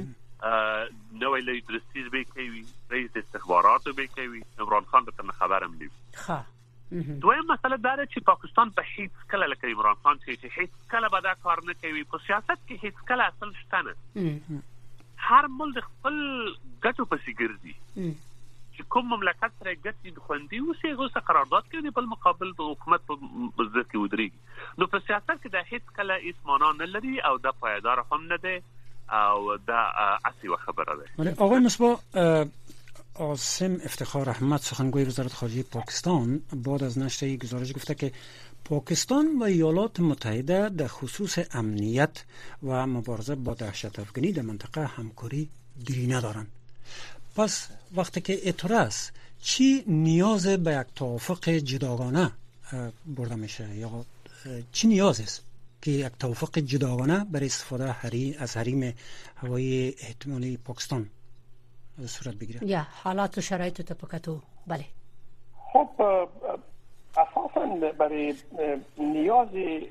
نوی لوی درستیز به کوي، رئیس استخباراتو به کوي، عمران خان به ترنه خبر هم نیوي. دویم مسله دا ده چې پاکستان به هیڅ کله لکه عمران خان چې هیڅ کله به دا کار نه کوي. په سیاست کې هیڅ کله اصل شته نه، هر ملک خپل ګټو پسې ګرځي، چې کوم مملکت سره ګټې خوندي اوسي هغه سره قرارداد کوي، په مقابل د حکومت په ضد کې ودرېږي. نو په سیاست کې دا هیڅ کله هیڅ معنا نه لري او دا پایدار هم نه دی او دا اصلی و خبره ده. آقای مصباح، عاصم افتخار احمد سخنگوی وزارت خارجه پاکستان بعد از نشر یک گزارش گفته که پاکستان و ایالات متحده در خصوص امنیت و مبارزه با دهشت افکنی در منطقه همکاری دیری ندارند. پس وقتی که اینطور است چی نیاز به یک توافق جداگانه برده میشه یا چی نیاز است که یک توافق جداگانه برای استفاده حری از حریم هوایی احتمالی پاکستان صورت بگیره؟ یا حالات و شرایط تپکتو. بله. خب اساسا برای نیازی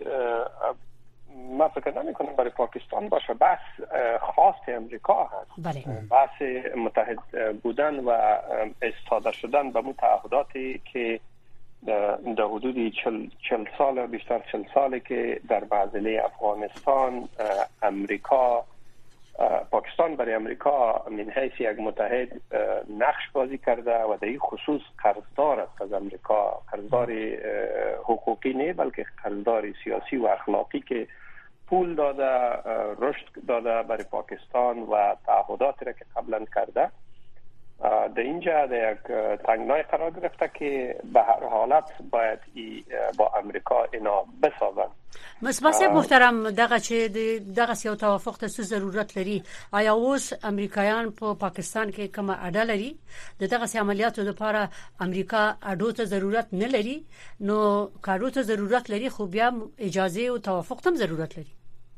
ما فکر نمی کنم برای پاکستان باشه، بس خواست امریکا هست. بله. بس متحد بودن و استفاده شدن به متعهداتی که در حدود چل, چل سال بیشتر چل ساله که در معضله افغانستان امریکا پاکستان برای امریکا من حیث یک متحد نقش بازی کرده و در این خصوص قرضدار است از امریکا، قرضدار حقوقی نه بلکه قرضدار سیاسی و اخلاقی که پول داده، رشد داده برای پاکستان و تعهداتی را که قبلا کرده. در اینجا در یک تنگنای قرار گرفته که به هر حالت باید با امریکا اینا بسازن. مصباح محترم، دغه چې دغه یو توافق ته څه ضرورت لري؟ آیا اوس امریکایان په پاکستان کې کومه اډه لري؟ د دغه عملیاتو لپاره امریکا اډو ته ضرورت نه لري، نو کارو ته ضرورت لري، خو بیا اجازه او توافق ته ضرورت لري.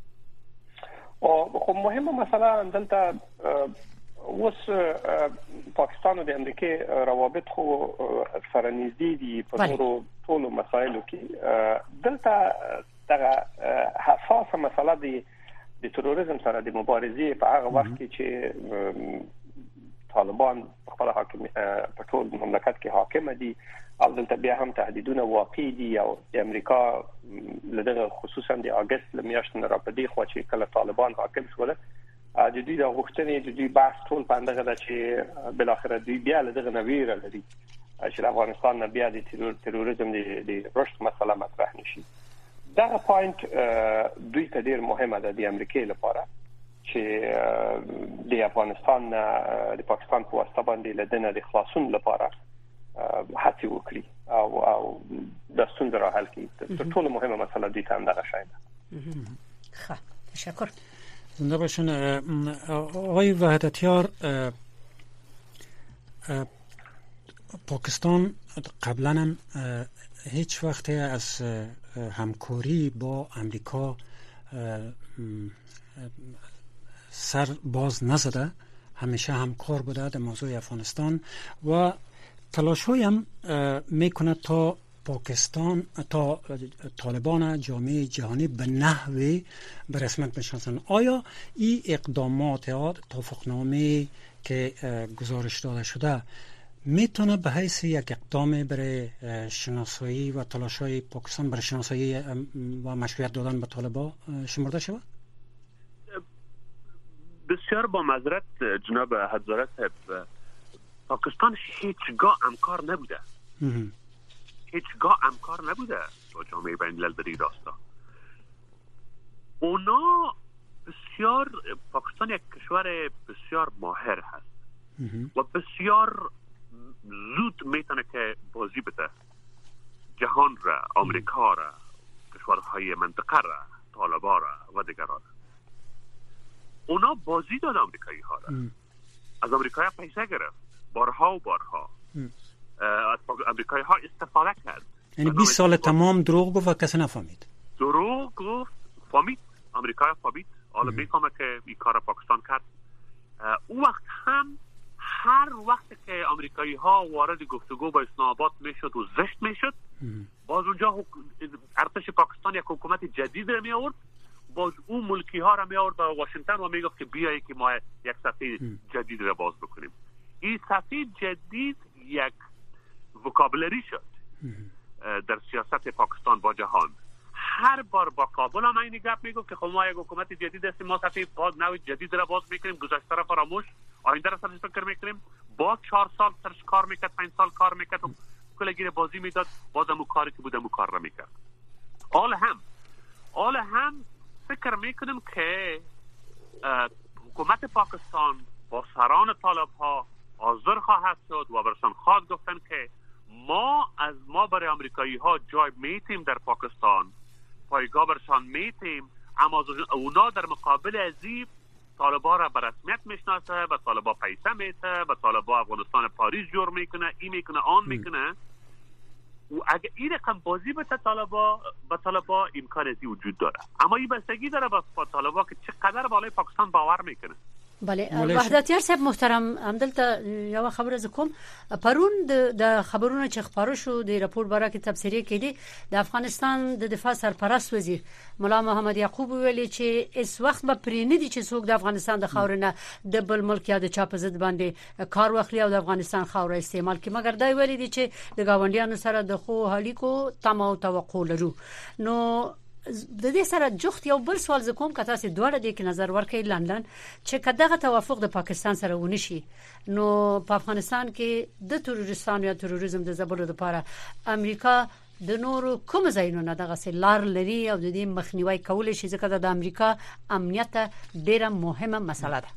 او خو مهمه مثلا دلته اوس پاکستان او د امریکای روابط خو سره نږدې دي په ټولو ټولو مسایلو کې. دلته دغه حساسه مسله دی د تروریزم سره د مبارزې په هغه وخت کې چې طالبان خپل حاکم په ټول مملکت کې حاکم دي او دلته بیا هم تهدیدونه واقع دي او د امریکا لدغه خصوصا د اگست لمیاشت نه را پدې خو چې کله طالبان حاکم شول د دوی د غوښتنې د دوی بحث ټول په اندغه د چې بل اخر دوی بیا لدغه نویر لري چې افغانستان نه بیا د تروریزم د رشد مسله مطرح نشي. دا پوینټ دوی ته ډیر مهمه ده د امریکای لپاره چې د افغانستان د پاکستان په واسطه باندې لدنه د خلاصون لپاره هڅه وکړي او او د ستونزې را حل کړي. تر ټولو مهمه مسله دوی ته همدغه شی ده. ښه، تشکر. زنده باشون. آقای وحدتیار، پاکستان قبلا هم هیچ وقت از همکاری با امریکا سر باز نزده، همیشه همکار بوده در موضوع افغانستان و تلاش‌هایی هم میکنه تا پاکستان تا طالبان جامعه جهانی به نحوی به رسمیت بشناسند. آیا این اقدامات یا توافقنامه که گزارش داده شده میتونه به حیث یک اقدام برای شناسایی و تلاش‌های پاکستان برای شناسایی و مشروعیت دادن به طالبان شمرده شود؟ بسیار با معذرت جناب حضرت صاحب، پاکستان هیچگاه همکار نبوده، هیچگاه همکار نبوده با جامعه بین المللی راستا. اونا بسیار، پاکستان یک کشور بسیار ماهر هست و بسیار زود میتونه که بازی بده جهان را، آمریکا را، کشورهای منطقه را، طالبان را و دیگران. اونا بازی داد آمریکایی ها را، از آمریکایی پیسه گرفت بارها و بارها، از آمریکایی ها استفاده کرد. یعنی بیست سال تمام دروغ گفت و کسی نفهمید. دروغ گفت، فهمید، آمریکایی فهمید، حالا میفهمه که این کار پاکستان کرد. او وقت هم هر وقت که آمریکایی ها وارد گفتگو با اسلام آباد میشد و زشت میشد، باز اونجا ارتش پاکستان یک حکومت جدید را می آورد، باز اون ملکی ها را می آورد به واشنگتن و میگفت که بیایی که ما یک صفحه جدید را باز بکنیم. این صفحه جدید یک وکابلری شد در سیاست پاکستان با جهان. هر بار با کابل هم اینی گپ میگفت که خب ما یک حکومت جدید هستیم، ما صفحه باز نوع جدید را باز میکنیم، گذشته را فراموش، آینده را سرش فکر میکنیم. با چهار سال سرش کار میکرد، پنج سال کار میکرد و کلگیر بازی میداد، باز همون کاری که بود همون کار را میکرد. حال هم حال هم فکر میکنم که حکومت پاکستان با سران طالب ها حاضر خواهد شد و برسان خواهد گفتن که ما از ما برای امریکایی ها جای میتیم در پاکستان، پایگاه برسان میتیم، اما اونا در مقابل ازی طالبا را به رسمیت میشناسه و طالبا پیسه میته و طالبا افغانستان پاریس جور میکنه، این میکنه، آن میکنه. و اگه این رقم بازی به طالبا به طالبا امکان ازی وجود داره، اما این بستگی داره با طالبا که چقدر بالای پاکستان باور میکنه. بله وحدتیار صاحب محترم، همدلته یو خبر از کوم پرون د خبرونه چې خبرو شو د راپور باره کې تبصره کړي د افغانستان د دفاع سرپرست وزیر مولا محمد یعقوب ویلي چې اس وخت به پرې نه دي چې څوک د افغانستان د خاورنه د بل ملک یا د چا په ضد باندې کار واخلي او د افغانستان خاور استعمال کړي، مګر دا ویلي دي چې د گاونډیانو سره د خو هلیکو تمه او توقع لرو. نو د دې سره جوخت یو بل سوال زکوم که تاسو دوړه دې کې نظر ورکړئ لندن چې کداغه توافق د پاکستان سره ونشي، نو په افغانستان کې د تروریستانو یا تروریزم د زبرو لپاره امریکا د نورو کوم ځایونو نه دغه سلار لري او د دې مخنیوي کول شي، ځکه د امریکا امنیت ډیره مهمه مسله ده.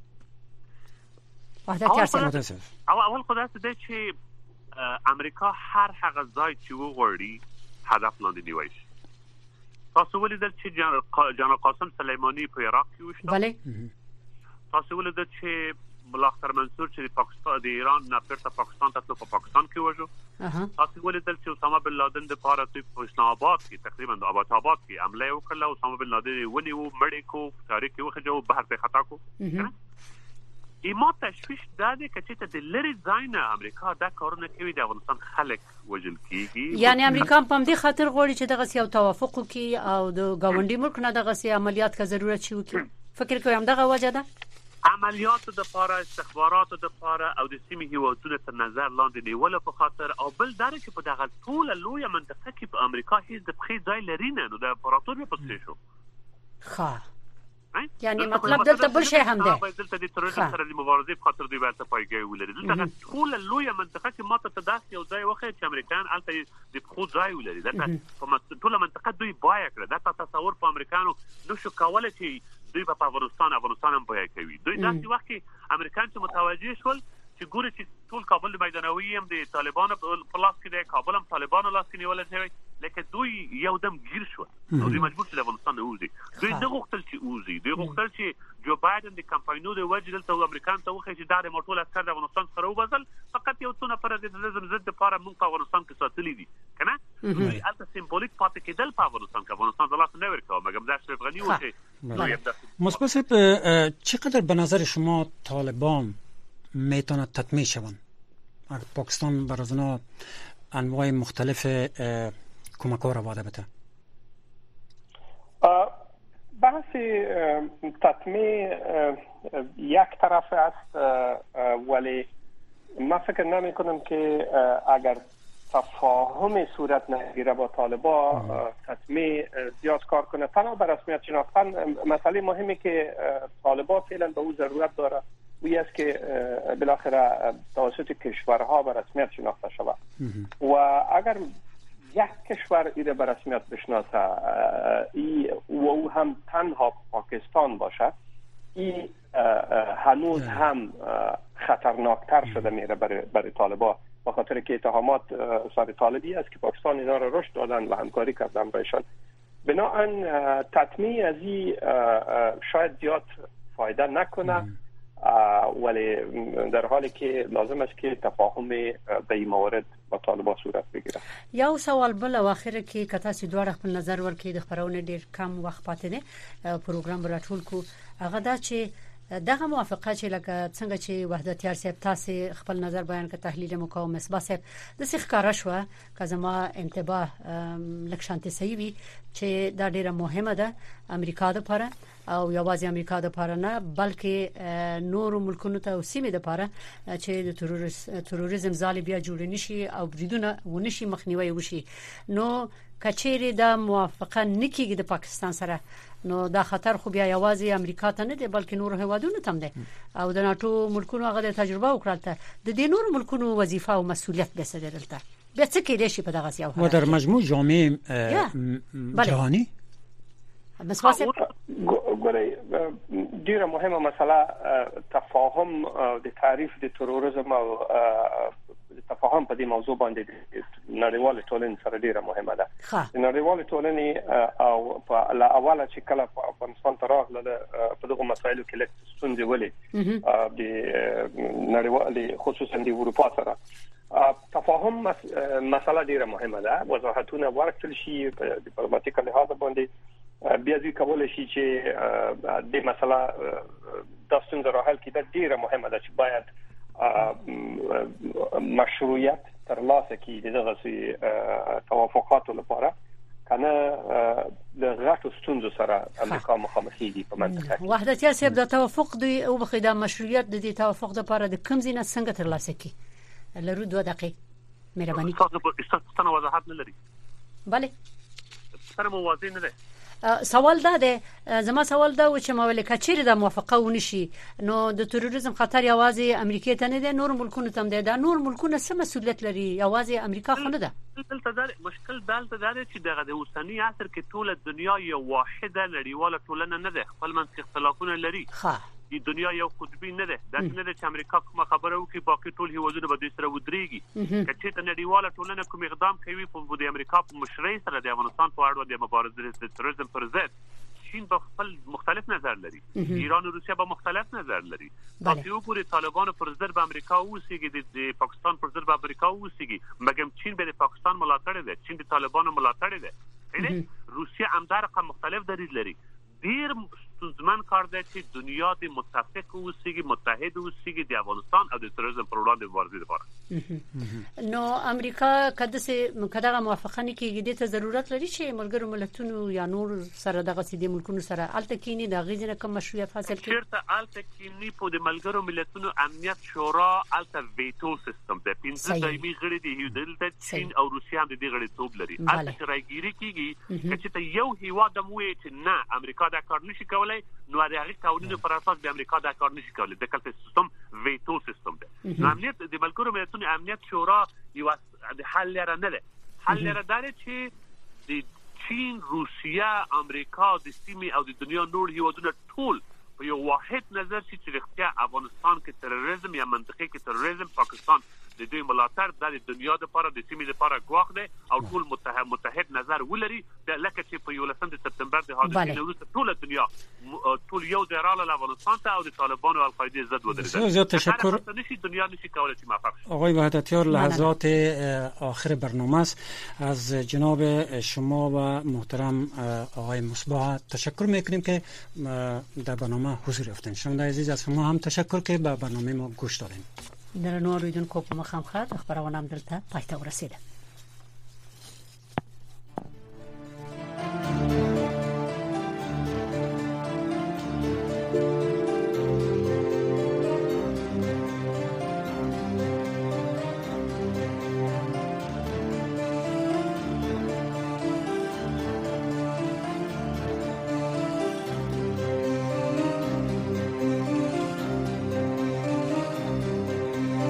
وحدتیار صاحب اول خدای ته چې امریکا هر هغه ځای چې وغوړي هدف لاندې نیوي شي. تاسو ولیدل چې جنرال قاسم سلیمانی په عراق کې وشته؟ بله. تاسو ولیدل چې ملا اختر منصور چې پاکستان د ایران نه بیرته پاکستان ته په پاکستان کې وژو؟ تاسو ولیدل چې اسامه بن لادن د پاره په اسلام آباد کې تقریبا د آباد آباد کې حمله وکړه، اسامه بن لادن ونیو، مړی کو، تاریخ کې وخجو، بهر ته خطا کو. ایما تشویش داده که چې د لری ځای نه امریکا دا کارونه کوي، د افغانستان خلک وژل کیږي. یعنی امریکا په دې خاطر غواړي چې دغه یو توافق وکړي او د گاونډي ملک نه دغه عملیات کا ضرورت شي وکړي. فکر کوم دغه وجه ده عملیات د لپاره، استخبارات د لپاره او د سیمې هیوادونو تر نظر لاندې نیول په خاطر، او بل دا چې په دغه ټول لویه منطقه کې په امریکا هیڅ د بخې ځای لري نه، نو د امپراتور په څیر شو. ښه یعنی مطلب دلته بل شی هم ده، دلته د تروریزم سره د مبارزې په خاطر دوی ورته پایګي ولري. دلته ټول لویه منطقه کې ماته تداسي او ځای وخت چې امریکایان الته د خو ځای ولري، دلته په ټول منطقه دوی بای کړ. دا تصور په امریکانو نو شو کولای چې دوی په افغانستان افغانستان هم بای کوي. دوی داسې وخت کې امریکایان چې متوجه شول چې ګوري چې ټول کابل میدانوي هم د طالبانو په لاس کې دی، کابل هم طالبانو لاس کې نیول شوی، لکه دوی یو دم گیر شو او دوی مجبور شول افغانستان ته وځي. دوی نه غوښتل چې وځي، دوی غوښتل چې جو بایدن د کمپاینونو د وجه دلته امریکان ته وخی چې دا د موټول اسکر د افغانستان سره وبزل، فقط یو څو نفر د تروریزم ضد لپاره موږ په افغانستان کې ساتلي دي کنه. دوی البته سمبولیک پاتې کېدل په افغانستان کې، افغانستان د لاس نه ورکوه، مګر د اشرف غنی و چې مثبت چقدر به نظر شما طالبان میتونه تطمیع شوند پاکستان بر از اونا انواع مختلف کمک ها را وعده بده؟ بحث تطمیع یک طرف است، ولی من فکر نمی کنم که اگر تفاهم صورت نگیره با طالبان تطمیع زیاد کار کنه. تنها به رسمیت شناختن مسئله مهمی که طالبان فعلا به او ضرورت داره وی است که بالاخره توسط کشورها به رسمیت شناخته شود و اگر یک کشور ایره به رسمیت بشناسه ای و او هم تنها پاکستان باشه، ای هنوز هم خطرناکتر شده میره برای برای طالبان، به خاطر که اتهامات سر طالبی است که پاکستان اینا را رشد دادن و همکاری کردن باشن. بنابراین تطمیع از این شاید زیاد فایده نکنه، ولی در حالی که لازم است که تفاهم به این موارد با طالبان صورت بگیره. یو سوال بل او اخره کې کته سي دوه خپل نظر ورکړي د خبرونه ډیر کم وخت پاتې دی پروګرام راټول کو هغه دا چې دغه موافقه چې لکه څنګه چې وحدتیار صاحب تاسو خپل نظر بیان کړ تحلیل مقاوم مصباح صاحب د سیخ کار شو که زما انتباه لکشانت سیوی چې دا ډیره مهمه ده امریکا لپاره او یوازې امریکا لپاره نه بلکې نور ملکونو ته او سیمې لپاره چې د تروریزم ځالې بیا جوړ نشي او بریدونه ونشي مخنیوي وشي. نو کچېری دا موافقه نکېږي د پاکستان سره نو دا خطر خو بیا یوازې امریکا ته نه دی بلکې نور هیوادونو ته هم دی او د ناتو ملکونو هغه د تجربه وکړه د دې نور ملکونو وظیفه او مسؤلیت به څه دلته بیا څه کېدای شي په دغه سیاو و در مجموع جامعه جهانی مسواسه ګورئ ډیره مهمه مسله تفاهم د تعریف د تروریزم او تفاهم په دې موضوع باندې نړیوال ټولنې سره ډیره مهمه ده. نړیوال ټولنې او په اوله چې کله په افغانستان ته راغله په دغه مسایلو کې لکه ستونزې ولې د نړیوال خصوصا د اروپا سره تفاهم مسله ډیره مهمه ده. وضاحتونه ورکړل شي په ډیپلوماټیک لحاظ باندې بیا ځکه کولای شي چې د مسله د ستونزې راحل کړي ډیره مهمه ده چې باید مشروعیت ترلاسه کړي دغه سي توافقاتو لپاره کنه د غټو ستونزو سره امریکا مخامخېږي په منطقه کې. وحدتیار صاحب د توافق دی او بخې د مشروعیت د دې توافق لپاره د کوم ځای نه څنګه ترلاسه کړي لرو دوه دقیقې مهرباني تاسو ته وضاحت نه لري. bale سره موازی نه ده. سوال دا ده زما سوال دا و چې مولک چیرې د موافقه ونشي نو د تروریزم خطر یوازې امریکا ته نه ده نور ملکونو ته هم ده دا نور ملکونه څه مسؤلیت لري یوازې امریکا خو نه ده. دلته دا مشکل دلته دا چې دغه د اوسنی عصر کې ټول دنیا یو واحده نړیواله ټولنه نه ده خپل منځ اختلافونه لري. ها د دنیا یو قطبی نه ده دا نه ده چې امریکا کومه خبره وکړي باقي ټول هیوادونه به د سره ودرېږي. کچې ته نړیواله ټولنه کوم اقدام کوي په د امریکا په مشرۍ سره د افغانستان په اړه د مبارزې د تروریزم پر ضد چین به خپل مختلف نظر لري، ایران او روسیه به مختلف نظر لري. تاسو وګورئ طالبان پر ضد به امریکا اوسېږي د پاکستان پر ضد به امریکا اوسېږي مګر چین به د پاکستان ملاتړ دی، چین د طالبانو ملاتړ دی. یعنی روسیه هم دا رقم مختلف دریځ لري. ډیر ستونزمن کار دی چې دنیا د متفق اوسېږي متحد اوسېږي د افغانستان او د تروریزم پر وړاندې مبارزې لپاره. نو امریکا کده سه کداغه موافقه نه کیږي د ته ضرورت لري چې ملګرو ملتونو یا نور سره دغه سي د ملکونو سره الته کینی د غیزنه کوم مشروعیت حاصل کړي. چیرته الته کینی په د ملګرو ملتونو امنیت شورا الته ویټو سیستم د پنځه دایمي غړي دی د چین او روسیا د دې غړي توپ لري. الته راګيري کیږي چې یو هیواد مو چې نه امریکا دا کار نشي کولای نو هغه قوانینو پر اساس د امریکا دا کار نشي کولای د کلته سیستم ویټو سیستم دی. نو امنیت د ملګرو ملتونو امنیت شورا یو د حل لري نه ده. حل لري دا چې د چین روسیا امریکا د سیمې او د دنیا نور هیوادونه ټول په یو واحد نظر چې رښتیا افغانستان کې تروریزم یا منطقه کې تروریزم پاکستان د دوی ملاتړ د دنیا لپاره د سیمې لپاره ګواښ دی او ټول متحد متحد نظر ولري لکه چې په یولسم د سپتمبر د حادثې وروسته ټول دنیا ټول یو د راله افغانستان ته او د طالبان او القاعده ضد ودرېدل. زیات تشکر. نشي دنیا نشي کولای چې موفق شي. آقای وحدتیار لحظات آخر برنامه است از جناب شما و محترم آقای مصباح تشکر میکنیم که در برنامه حضور یافتین. شما عزیز از شما هم تشکر که به برنامه ما گوش دادین. در نور اوریدونکو په مخامخ خبرونه هم دلته پاتې ورسیده.